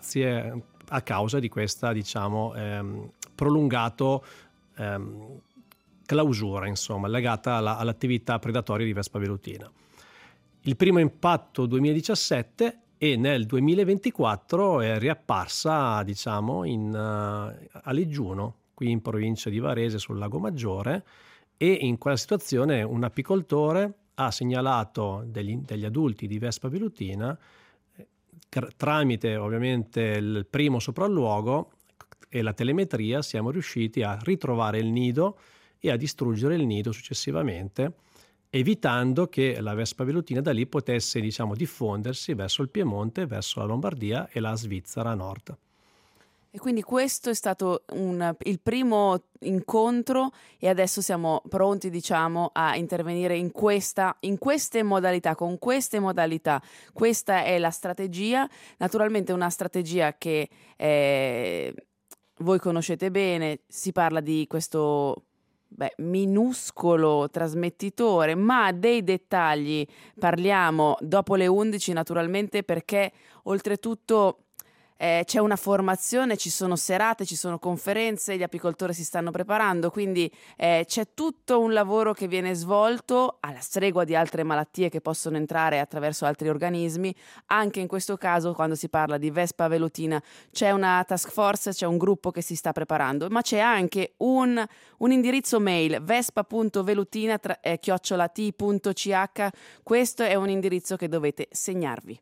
a causa di questa, diciamo, prolungato clausura, insomma, legata all'attività predatoria di Vespa velutina. Il primo impatto 2017, e nel 2024 è riapparsa, diciamo, a Leggiuno, qui in provincia di Varese sul Lago Maggiore, e in quella situazione un apicoltore ha segnalato degli adulti di Vespa velutina, tramite ovviamente il primo sopralluogo e la telemetria siamo riusciti a ritrovare il nido e a distruggere il nido successivamente, evitando che la Vespa velutina da lì potesse, diciamo, diffondersi verso il Piemonte, verso la Lombardia e la Svizzera a nord. E quindi questo è stato il primo incontro, e adesso siamo pronti, diciamo, a intervenire in queste modalità, con queste modalità. Questa è la strategia, naturalmente una strategia che voi conoscete bene. Si parla di questo minuscolo trasmettitore, ma dei dettagli parliamo dopo le 11 naturalmente, perché oltretutto c'è una formazione, ci sono serate, ci sono conferenze, gli apicoltori si stanno preparando, quindi c'è tutto un lavoro che viene svolto alla stregua di altre malattie che possono entrare attraverso altri organismi. Anche in questo caso, quando si parla di Vespa velutina, c'è una task force, c'è un gruppo che si sta preparando, ma c'è anche un indirizzo mail, vespa.velutina@t.ch. Questo è un indirizzo che dovete segnarvi.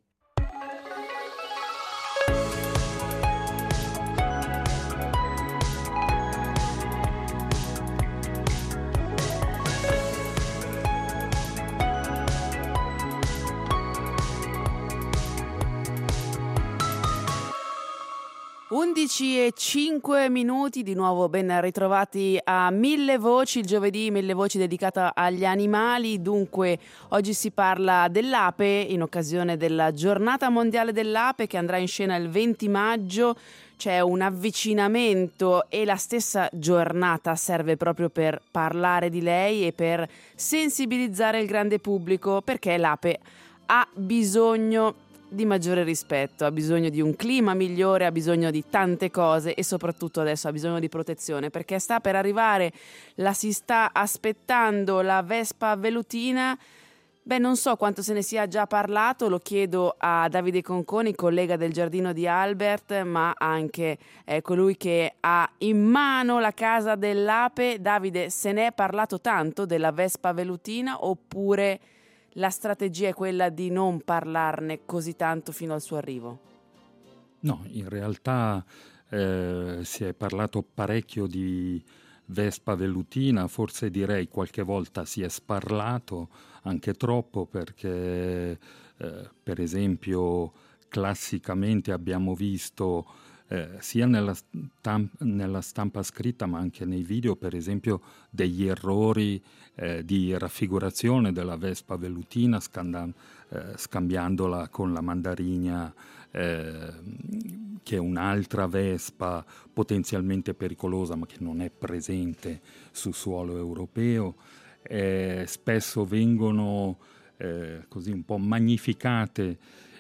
e 5 minuti, di nuovo ben ritrovati a 1000 voci, il giovedì 1000 voci dedicata agli animali. Dunque oggi si parla dell'ape in occasione della giornata mondiale dell'ape che andrà in scena il 20 maggio. C'è un avvicinamento e la stessa giornata serve proprio per parlare di lei e per sensibilizzare il grande pubblico, perché l'ape ha bisogno di maggiore rispetto, ha bisogno di un clima migliore, ha bisogno di tante cose e soprattutto adesso ha bisogno di protezione, perché sta per arrivare, la si sta aspettando, la vespa velutina. Beh, non so quanto se ne sia già parlato, lo chiedo a Davide Conconi, collega del Giardino di Albert, ma anche colui che ha in mano la casa dell'ape. Davide, se ne è parlato tanto della vespa velutina oppure la strategia è quella di non parlarne così tanto fino al suo arrivo? No, in realtà si è parlato parecchio di vespa velutina, forse direi qualche volta si è sparlato, anche troppo, perché per esempio classicamente abbiamo visto sia nella stampa scritta ma anche nei video, per esempio, degli errori di raffigurazione della vespa velutina scambiandola con la mandarigna, che è un'altra vespa potenzialmente pericolosa ma che non è presente sul suolo europeo. Spesso vengono così un po' magnificate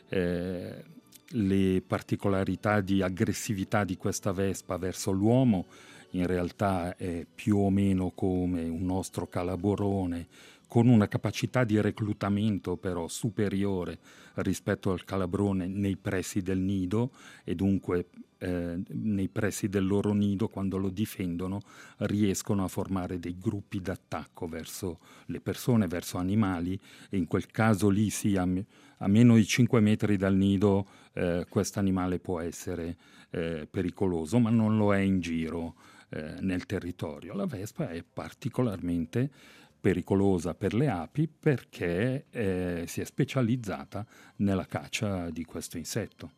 le particolarità di aggressività di questa vespa verso l'uomo. In realtà è più o meno come un nostro calaborone, con una capacità di reclutamento però superiore rispetto al calabrone nei pressi del nido, e dunque nei pressi del loro nido, quando lo difendono, riescono a formare dei gruppi d'attacco verso le persone, verso animali, e in quel caso lì sì, a meno di 5 metri dal nido questo animale può essere pericoloso, ma non lo è in giro nel territorio. La vespa è particolarmente pericolosa per le api perché si è specializzata nella caccia di questo insetto.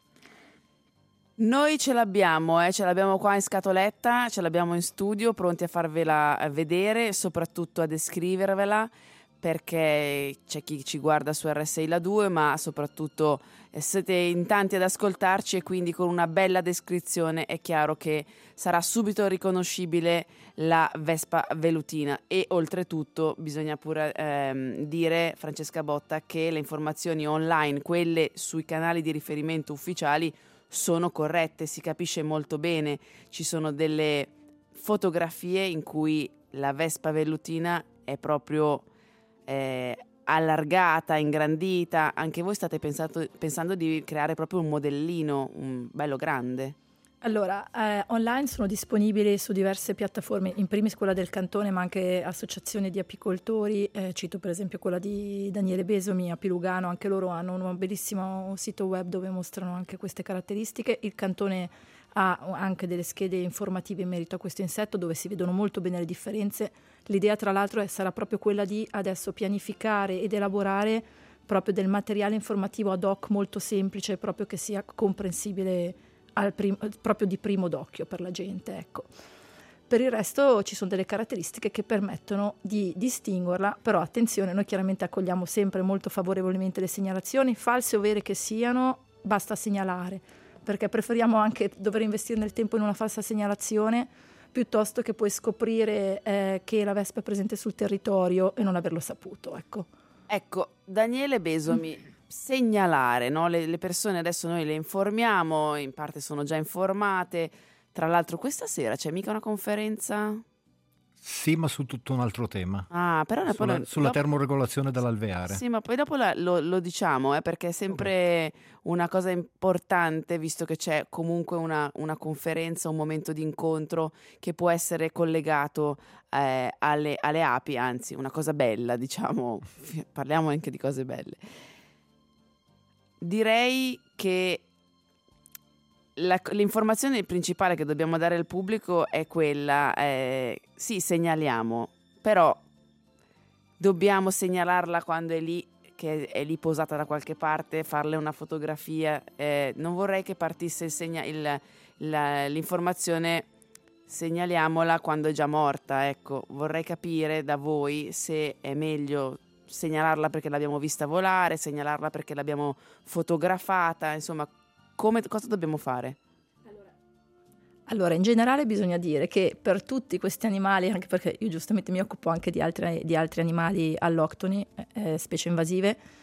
Noi ce l'abbiamo qua in scatoletta, ce l'abbiamo in studio, pronti a farvela vedere, soprattutto a descrivervela, perché c'è chi ci guarda su RSI La 2, ma soprattutto siete in tanti ad ascoltarci, e quindi con una bella descrizione è chiaro che sarà subito riconoscibile la vespa velutina. E oltretutto bisogna pure dire, Francesca Botta, che le informazioni online, quelle sui canali di riferimento ufficiali, sono corrette, si capisce molto bene. Ci sono delle fotografie in cui la vespa velutina è proprio allargata, ingrandita. Anche voi state pensando di creare proprio un modellino, un bello grande? Allora, online sono disponibili su diverse piattaforme, in primis quella del Cantone, ma anche associazioni di apicoltori, cito per esempio quella di Daniele Besomi a Pilugano, anche loro hanno un bellissimo sito web dove mostrano anche queste caratteristiche. Il Cantone ha anche delle schede informative in merito a questo insetto dove si vedono molto bene le differenze. L'idea tra l'altro sarà proprio quella di adesso pianificare ed elaborare proprio del materiale informativo ad hoc molto semplice, proprio che sia comprensibile proprio di primo d'occhio per la gente, ecco. Per il resto ci sono delle caratteristiche che permettono di distinguerla, però attenzione, noi chiaramente accogliamo sempre molto favorevolmente le segnalazioni, false o vere che siano, basta segnalare, perché preferiamo anche dover investire nel tempo in una falsa segnalazione piuttosto che poi scoprire che la vespa è presente sul territorio e non averlo saputo, ecco. Ecco, Daniele Besomi, segnalare, no? Le persone adesso noi le informiamo, in parte sono già informate. Tra l'altro questa sera c'è mica una conferenza? Sì, ma su tutto un altro tema. Ah, però sulla termoregolazione dell'alveare. Sì, ma poi dopo lo diciamo, perché è sempre una cosa importante, visto che c'è comunque una conferenza, un momento di incontro che può essere collegato alle api, anzi una cosa bella, diciamo, parliamo anche di cose belle. Direi che l'informazione principale che dobbiamo dare al pubblico è quella, sì, segnaliamo, però dobbiamo segnalarla quando è lì, che è lì posata da qualche parte, farle una fotografia. Non vorrei che partisse l'informazione segnaliamola quando è già morta, ecco. Vorrei capire da voi se è meglio segnalarla perché l'abbiamo vista volare, segnalarla perché l'abbiamo fotografata, insomma, cosa dobbiamo fare? Allora, in generale bisogna dire che per tutti questi animali, anche perché io giustamente mi occupo anche di altri animali alloctoni, specie invasive,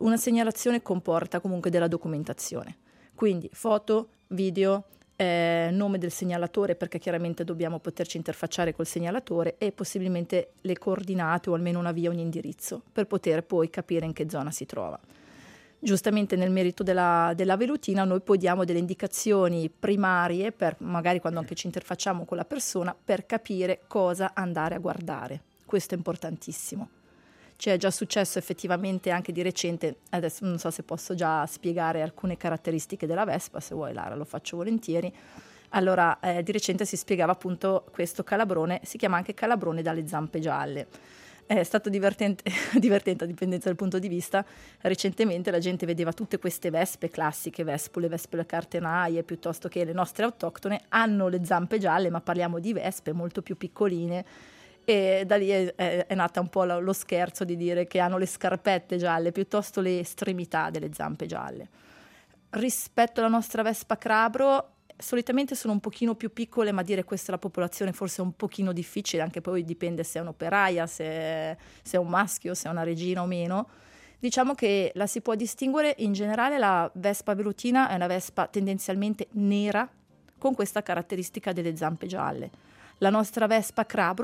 una segnalazione comporta comunque della documentazione, quindi foto, video, nome del segnalatore, perché chiaramente dobbiamo poterci interfacciare col segnalatore, e possibilmente le coordinate o almeno una via, un indirizzo, per poter poi capire in che zona si trova. Giustamente nel merito della velutina noi poi diamo delle indicazioni primarie, per magari quando anche ci interfacciamo con la persona, per capire cosa andare a guardare. Questo è importantissimo. Ci è già successo effettivamente anche di recente, adesso non so se posso già spiegare alcune caratteristiche della Vespa, se vuoi Lara lo faccio volentieri. Allora, di recente si spiegava appunto questo calabrone, si chiama anche calabrone dalle zampe gialle. È stato divertente a dipendenza dal punto di vista. Recentemente la gente vedeva tutte queste vespe classiche, le vespe cartenaie, piuttosto che le nostre autoctone, hanno le zampe gialle, ma parliamo di vespe molto più piccoline. E da lì è nata un po' lo scherzo di dire che hanno le scarpette gialle, piuttosto le estremità delle zampe gialle. Rispetto alla nostra Vespa Crabro, solitamente sono un pochino più piccole, ma dire questa è la popolazione forse è un pochino difficile, anche poi dipende se è un'operaia, se è un maschio, se è una regina o meno. Diciamo che la si può distinguere. In generale la Vespa velutina è una Vespa tendenzialmente nera, con questa caratteristica delle zampe gialle. La nostra Vespa Crabro,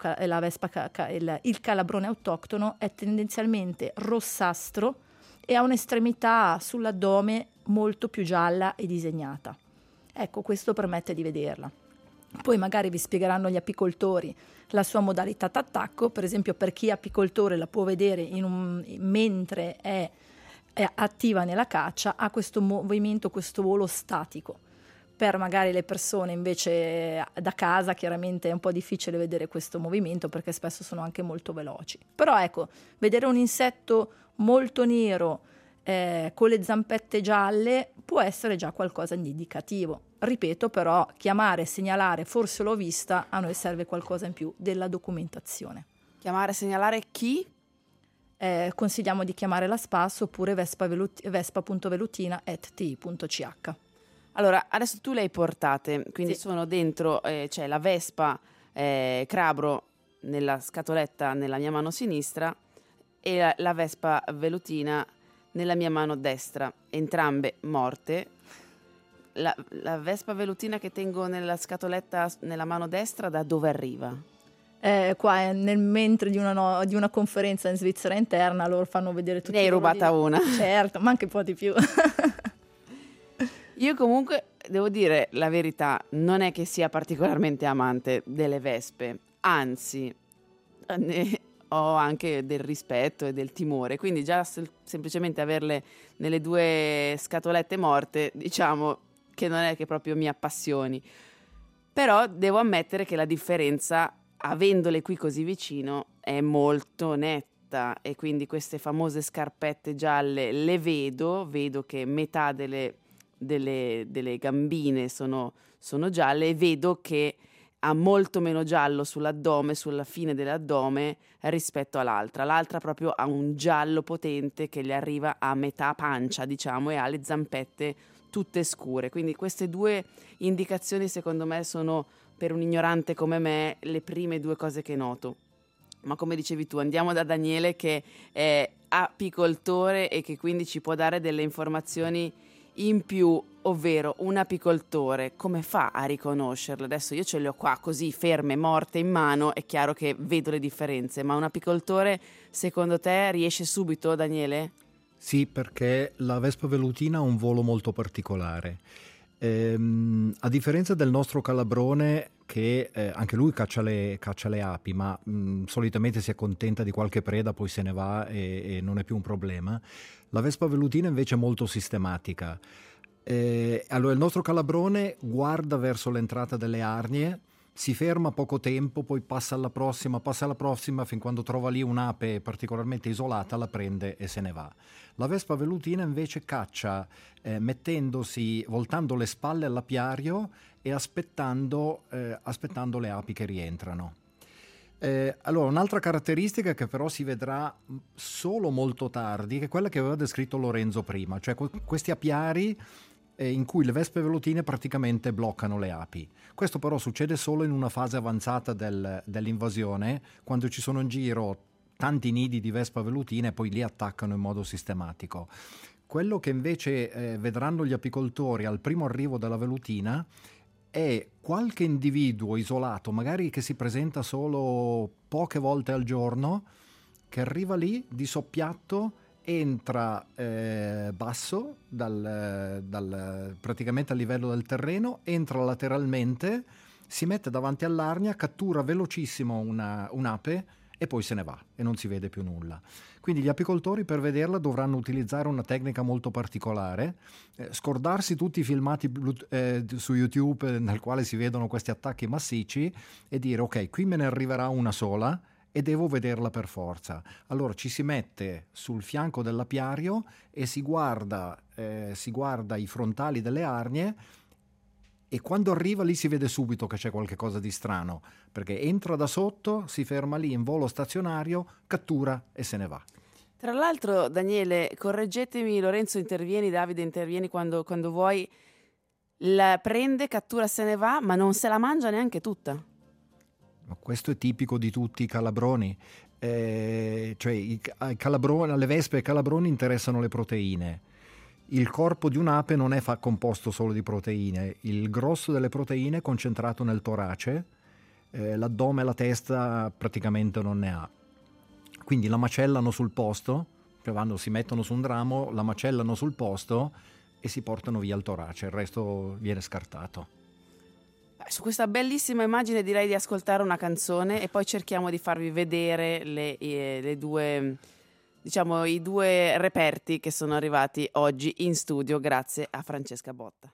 il calabrone autoctono, è tendenzialmente rossastro e ha un'estremità sull'addome molto più gialla e disegnata. Ecco, questo permette di vederla. Poi magari vi spiegheranno gli apicoltori la sua modalità d'attacco. Per esempio, per chi è apicoltore la può vedere mentre è attiva nella caccia, ha questo movimento, questo volo statico. Per magari le persone invece da casa chiaramente è un po' difficile vedere questo movimento, perché spesso sono anche molto veloci. Però ecco, vedere un insetto molto nero con le zampette gialle può essere già qualcosa di indicativo. Ripeto, però, chiamare, segnalare, forse l'ho vista, a noi serve qualcosa in più della documentazione. Chiamare, segnalare chi? Consigliamo di chiamare la SPAS oppure vespa.velutina@ti.ch. Allora, adesso tu le hai portate, quindi sì. Sono dentro, c'è la Vespa Crabro nella scatoletta nella mia mano sinistra e la Vespa velutina nella mia mano destra, entrambe morte. La Vespa velutina che tengo nella scatoletta nella mano destra, da dove arriva? Qua nel mentre di una conferenza in Svizzera interna, loro fanno vedere tutti. Ne hai rubata una? Certo, ma anche un po' di più. Io comunque devo dire la verità, non è che sia particolarmente amante delle vespe, anzi ne ho anche del rispetto e del timore, quindi già semplicemente averle nelle due scatolette morte, diciamo che non è che proprio mi appassioni. Però devo ammettere che la differenza, avendole qui così vicino, è molto netta, e quindi queste famose scarpette gialle le vedo che metà delle gambine sono gialle, e vedo che ha molto meno giallo sull'addome, sulla fine dell'addome, rispetto all'altra. L'altra proprio ha un giallo potente che le arriva a metà pancia, diciamo, e ha le zampette tutte scure. Quindi queste due indicazioni secondo me sono, per un ignorante come me, le prime due cose che noto. Ma come dicevi tu, andiamo da Daniele, che è apicoltore e che quindi ci può dare delle informazioni in più, ovvero un apicoltore come fa a riconoscerle? Adesso io ce le ho qua così ferme, morte in mano, è chiaro che vedo le differenze, ma un apicoltore secondo te riesce subito, Daniele? Sì, perché la Vespa velutina ha un volo molto particolare. A differenza del nostro calabrone, che anche lui caccia le api, ma solitamente si accontenta di qualche preda, poi se ne va e non è più un problema. La Vespa velutina invece è molto sistematica. Allora il nostro calabrone guarda verso l'entrata delle arnie, si ferma poco tempo, poi passa alla prossima, fin quando trova lì un'ape particolarmente isolata, la prende e se ne va. La Vespa velutina invece caccia voltando le spalle all'apiario e aspettando le api che rientrano. Allora, un'altra caratteristica che però si vedrà solo molto tardi, che è quella che aveva descritto Lorenzo prima, cioè questi apiari in cui le vespe velutine praticamente bloccano le api. Questo però succede solo in una fase avanzata dell'invasione, quando ci sono in giro tanti nidi di vespa velutina e poi li attaccano in modo sistematico. Quello che invece vedranno gli apicoltori al primo arrivo della velutina è qualche individuo isolato, magari che si presenta solo poche volte al giorno, che arriva lì di soppiatto, entra basso, praticamente a livello del terreno, entra lateralmente, si mette davanti all'arnia, cattura velocissimo un'ape e poi se ne va e non si vede più nulla. Quindi gli apicoltori per vederla dovranno utilizzare una tecnica molto particolare, scordarsi tutti i filmati su YouTube nel quale si vedono questi attacchi massicci e dire ok, qui me ne arriverà una sola e devo vederla per forza. Allora ci si mette sul fianco dell'apiario e si guarda i frontali delle arnie, e quando arriva lì si vede subito che c'è qualcosa di strano, perché entra da sotto, si ferma lì in volo stazionario, cattura e se ne va. Tra l'altro, Daniele, correggetemi, Lorenzo intervieni, Davide intervieni quando vuoi, la prende, cattura, se ne va, ma non se la mangia neanche tutta. Ma questo è tipico di tutti i calabroni, cioè alle vespe e ai calabroni interessano le proteine. Il corpo di un'ape non è composto solo di proteine, il grosso delle proteine è concentrato nel torace, l'addome e la testa praticamente non ne ha. Quindi la macellano sul posto, cioè si mettono su un ramo, la macellano sul posto e si portano via il torace, il resto viene scartato. Su questa bellissima immagine direi di ascoltare una canzone e poi cerchiamo di farvi vedere le due... diciamo i due reperti che sono arrivati oggi in studio grazie a Francesca Botta.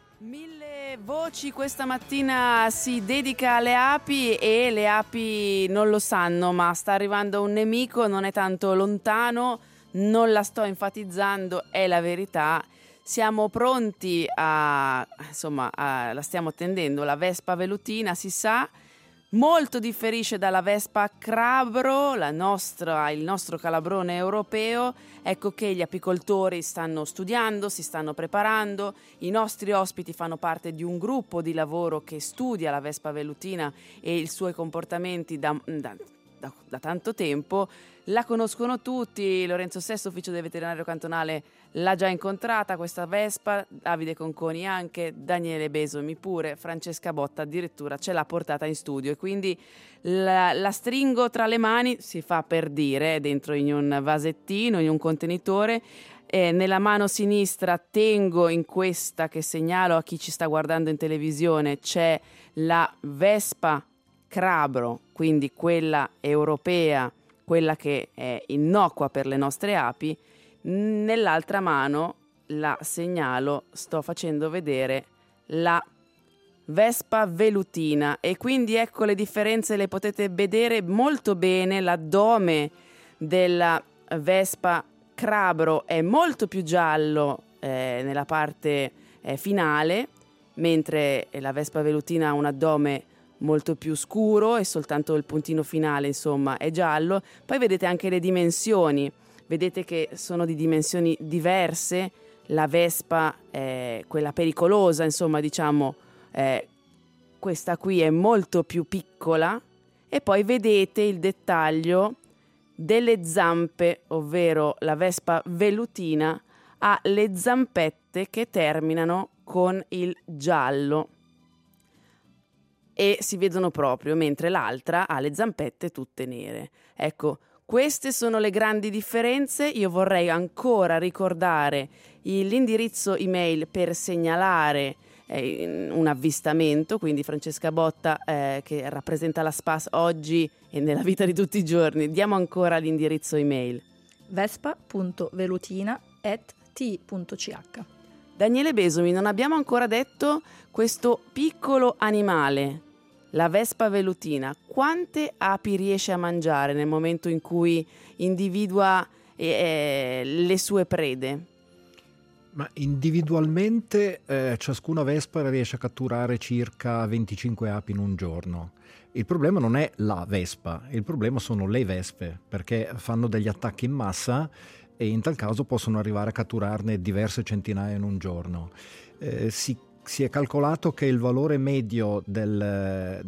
1000 voci questa mattina si dedica alle api e le api non lo sanno, ma sta arrivando un nemico, non è tanto lontano, non la sto enfatizzando, è la verità. Siamo pronti la stiamo attendendo, la vespa velutina, si sa. Molto differisce dalla vespa crabro, il nostro calabrone europeo. Ecco che gli apicoltori stanno studiando, si stanno preparando. I nostri ospiti fanno parte di un gruppo di lavoro che studia la vespa velutina e i suoi comportamenti da tanto tempo. La conoscono tutti, Lorenzo Sesto, ufficio del veterinario cantonale, l'ha già incontrata questa vespa, Davide Conconi anche, Daniele Besomi pure, Francesca Botta addirittura ce l'ha portata in studio e quindi la stringo tra le mani, si fa per dire, dentro in un vasettino, in un contenitore. Nella mano sinistra tengo in questa, che segnalo a chi ci sta guardando in televisione, c'è la vespa crabro, quindi quella europea, quella che è innocua per le nostre api. Nell'altra mano la segnalo, sto facendo vedere la vespa velutina e quindi ecco le differenze, le potete vedere molto bene. L'addome della vespa crabro è molto più giallo nella parte finale, mentre la vespa velutina ha un addome molto più scuro e soltanto il puntino finale insomma è giallo. Poi vedete anche le dimensioni, vedete che sono di dimensioni diverse. La vespa quella pericolosa, insomma, diciamo, questa qui è molto più piccola, e poi vedete il dettaglio delle zampe, ovvero la vespa velutina ha le zampette che terminano con il giallo e si vedono proprio, mentre l'altra ha le zampette tutte nere. Ecco, queste sono le grandi differenze. Io vorrei ancora ricordare l'indirizzo email per segnalare un avvistamento, quindi Francesca Botta che rappresenta la SPAS oggi e nella vita di tutti i giorni. Diamo ancora l'indirizzo email: vespa.velutina@t.ch. Daniele Besomi, non abbiamo ancora detto questo piccolo animale, la vespa velutina, quante api riesce a mangiare nel momento in cui individua le sue prede? Ma individualmente ciascuna vespa riesce a catturare circa 25 api in un giorno. Il problema non è la vespa, il problema sono le vespe, perché fanno degli attacchi in massa e in tal caso possono arrivare a catturarne diverse centinaia in un giorno. Si Si è calcolato che il valore medio delle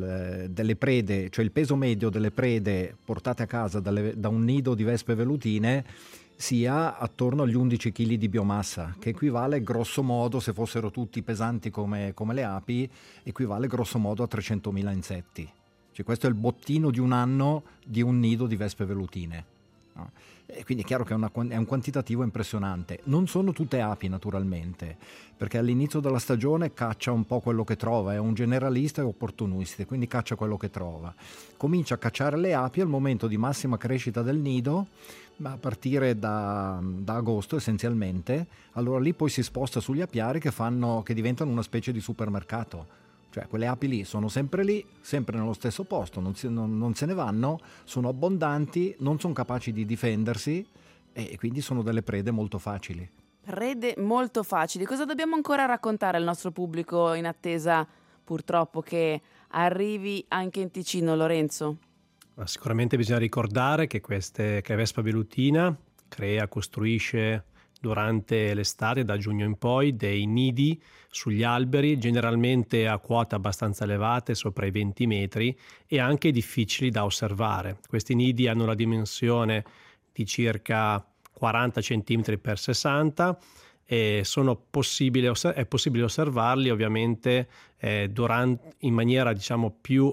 prede, cioè il peso medio delle prede portate a casa da un nido di vespe velutine, sia attorno agli 11 kg di biomassa, che equivale grosso modo, se fossero tutti pesanti come le api, equivale grosso modo a 300.000 insetti. Cioè questo è il bottino di un anno di un nido di vespe velutine. No? E quindi è chiaro che è un quantitativo impressionante. Non sono tutte api naturalmente, perché all'inizio della stagione caccia un po' quello che trova, è un generalista e opportunista, quindi caccia quello che trova. Comincia a cacciare le api al momento di massima crescita del nido, ma a partire da agosto essenzialmente. Allora lì poi si sposta sugli apiari che diventano una specie di supermercato. Cioè quelle api lì sono sempre nello stesso posto, non se ne vanno, sono abbondanti, non sono capaci di difendersi e quindi sono delle prede molto facili. Prede molto facili. Cosa dobbiamo ancora raccontare al nostro pubblico in attesa, purtroppo, che arrivi anche in Ticino, Lorenzo? Sicuramente bisogna ricordare che la vespa velutina costruisce durante l'estate, da giugno in poi, dei nidi sugli alberi, generalmente a quote abbastanza elevate, sopra i 20 metri, e anche difficili da osservare. Questi nidi hanno la dimensione di circa 40 cm per 60 e è possibile osservarli ovviamente in maniera più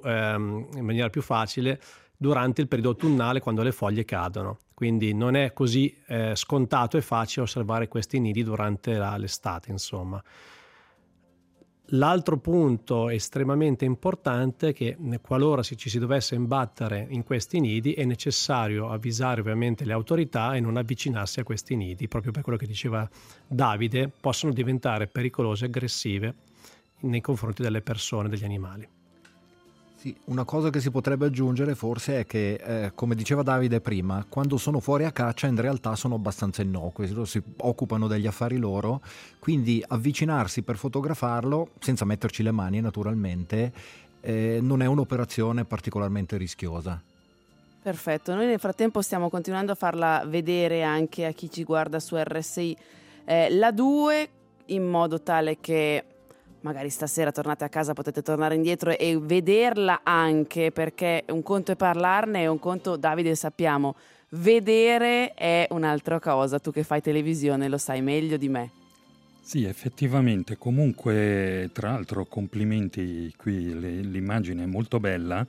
facile durante il periodo autunnale, quando le foglie cadono. Quindi non è così scontato e facile osservare questi nidi durante l'estate, insomma. L'altro punto estremamente importante è che qualora ci si dovesse imbattere in questi nidi è necessario avvisare ovviamente le autorità e non avvicinarsi a questi nidi, proprio per quello che diceva Davide, possono diventare pericolose e aggressive nei confronti delle persone, degli animali. Sì, una cosa che si potrebbe aggiungere forse è che, come diceva Davide prima, quando sono fuori a caccia in realtà sono abbastanza innocui, si occupano degli affari loro, quindi avvicinarsi per fotografarlo, senza metterci le mani naturalmente, non è un'operazione particolarmente rischiosa. Perfetto, noi nel frattempo stiamo continuando a farla vedere anche a chi ci guarda su RSI la 2, in modo tale che magari stasera tornate a casa, potete tornare indietro e vederla anche, perché un conto è parlarne e un conto, Davide, sappiamo, vedere è un'altra cosa. Tu che fai televisione lo sai meglio di me. Sì, effettivamente. Comunque, tra l'altro, complimenti, qui l'immagine è molto bella.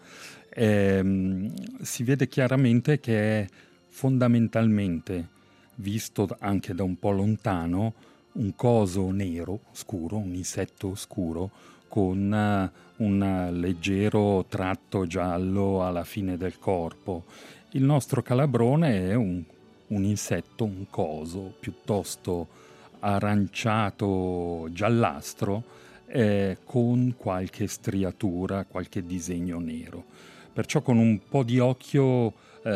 Si vede chiaramente che è fondamentalmente, visto anche da un po' lontano, un coso nero, scuro, un insetto scuro, con un leggero tratto giallo alla fine del corpo. Il nostro calabrone è un insetto, un coso, piuttosto aranciato giallastro, con qualche striatura, qualche disegno nero. Perciò con un po' di occhio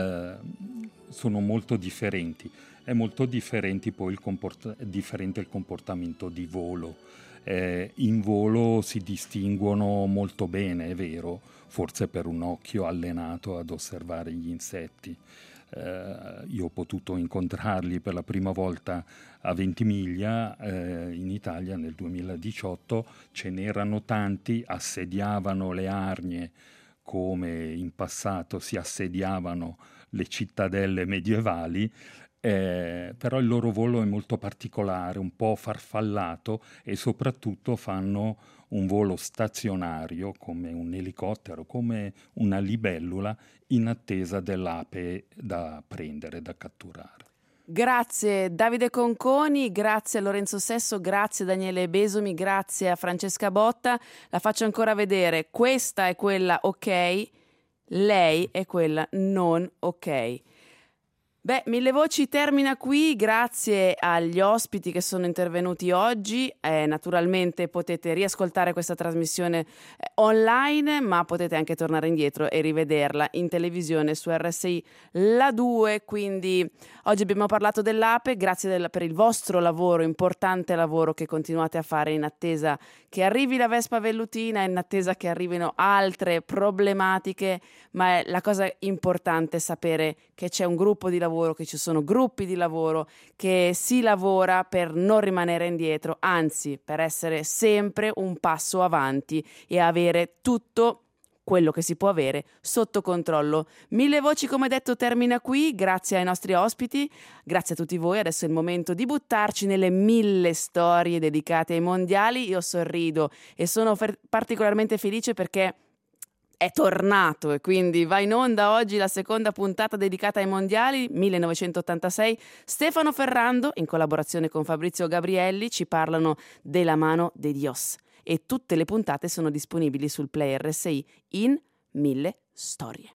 sono molto differenti. È molto differente poi differente il comportamento di volo. In volo si distinguono molto bene, è vero, forse per un occhio allenato ad osservare gli insetti. Io ho potuto incontrarli per la prima volta a Ventimiglia in Italia nel 2018, ce n'erano tanti, assediavano le arnie come in passato si assediavano le cittadelle medievali. Però il loro volo è molto particolare, un po' farfallato, e soprattutto fanno un volo stazionario come un elicottero, come una libellula, in attesa dell'ape da prendere, da catturare. Grazie Davide Conconi, grazie a Lorenzo Sesso, grazie a Daniele Besomi, grazie a Francesca Botta. La faccio ancora vedere: questa è quella ok, lei è quella non ok. Beh, Mille Voci termina qui, grazie agli ospiti che sono intervenuti oggi. Naturalmente potete riascoltare questa trasmissione online, ma potete anche tornare indietro e rivederla in televisione su RSI La 2. Quindi oggi abbiamo parlato dell'ape, grazie per il vostro lavoro, importante lavoro che continuate a fare in attesa che arrivi la vespa vellutina, in attesa che arrivino altre problematiche, ma la cosa importante è sapere che c'è un gruppo di lavoro lavoro, che ci sono gruppi di lavoro, che si lavora per non rimanere indietro, anzi per essere sempre un passo avanti e avere tutto quello che si può avere sotto controllo. Mille Voci, come detto, termina qui. Grazie ai nostri ospiti, grazie a tutti voi. Adesso è il momento di buttarci nelle 1000 storie dedicate ai mondiali. Io sorrido e sono particolarmente felice perché è tornato e quindi va in onda oggi la seconda puntata dedicata ai mondiali 1986. Stefano Ferrando, in collaborazione con Fabrizio Gabrielli, ci parlano della mano de Dios. E tutte le puntate sono disponibili sul player RSI in 1000 storie.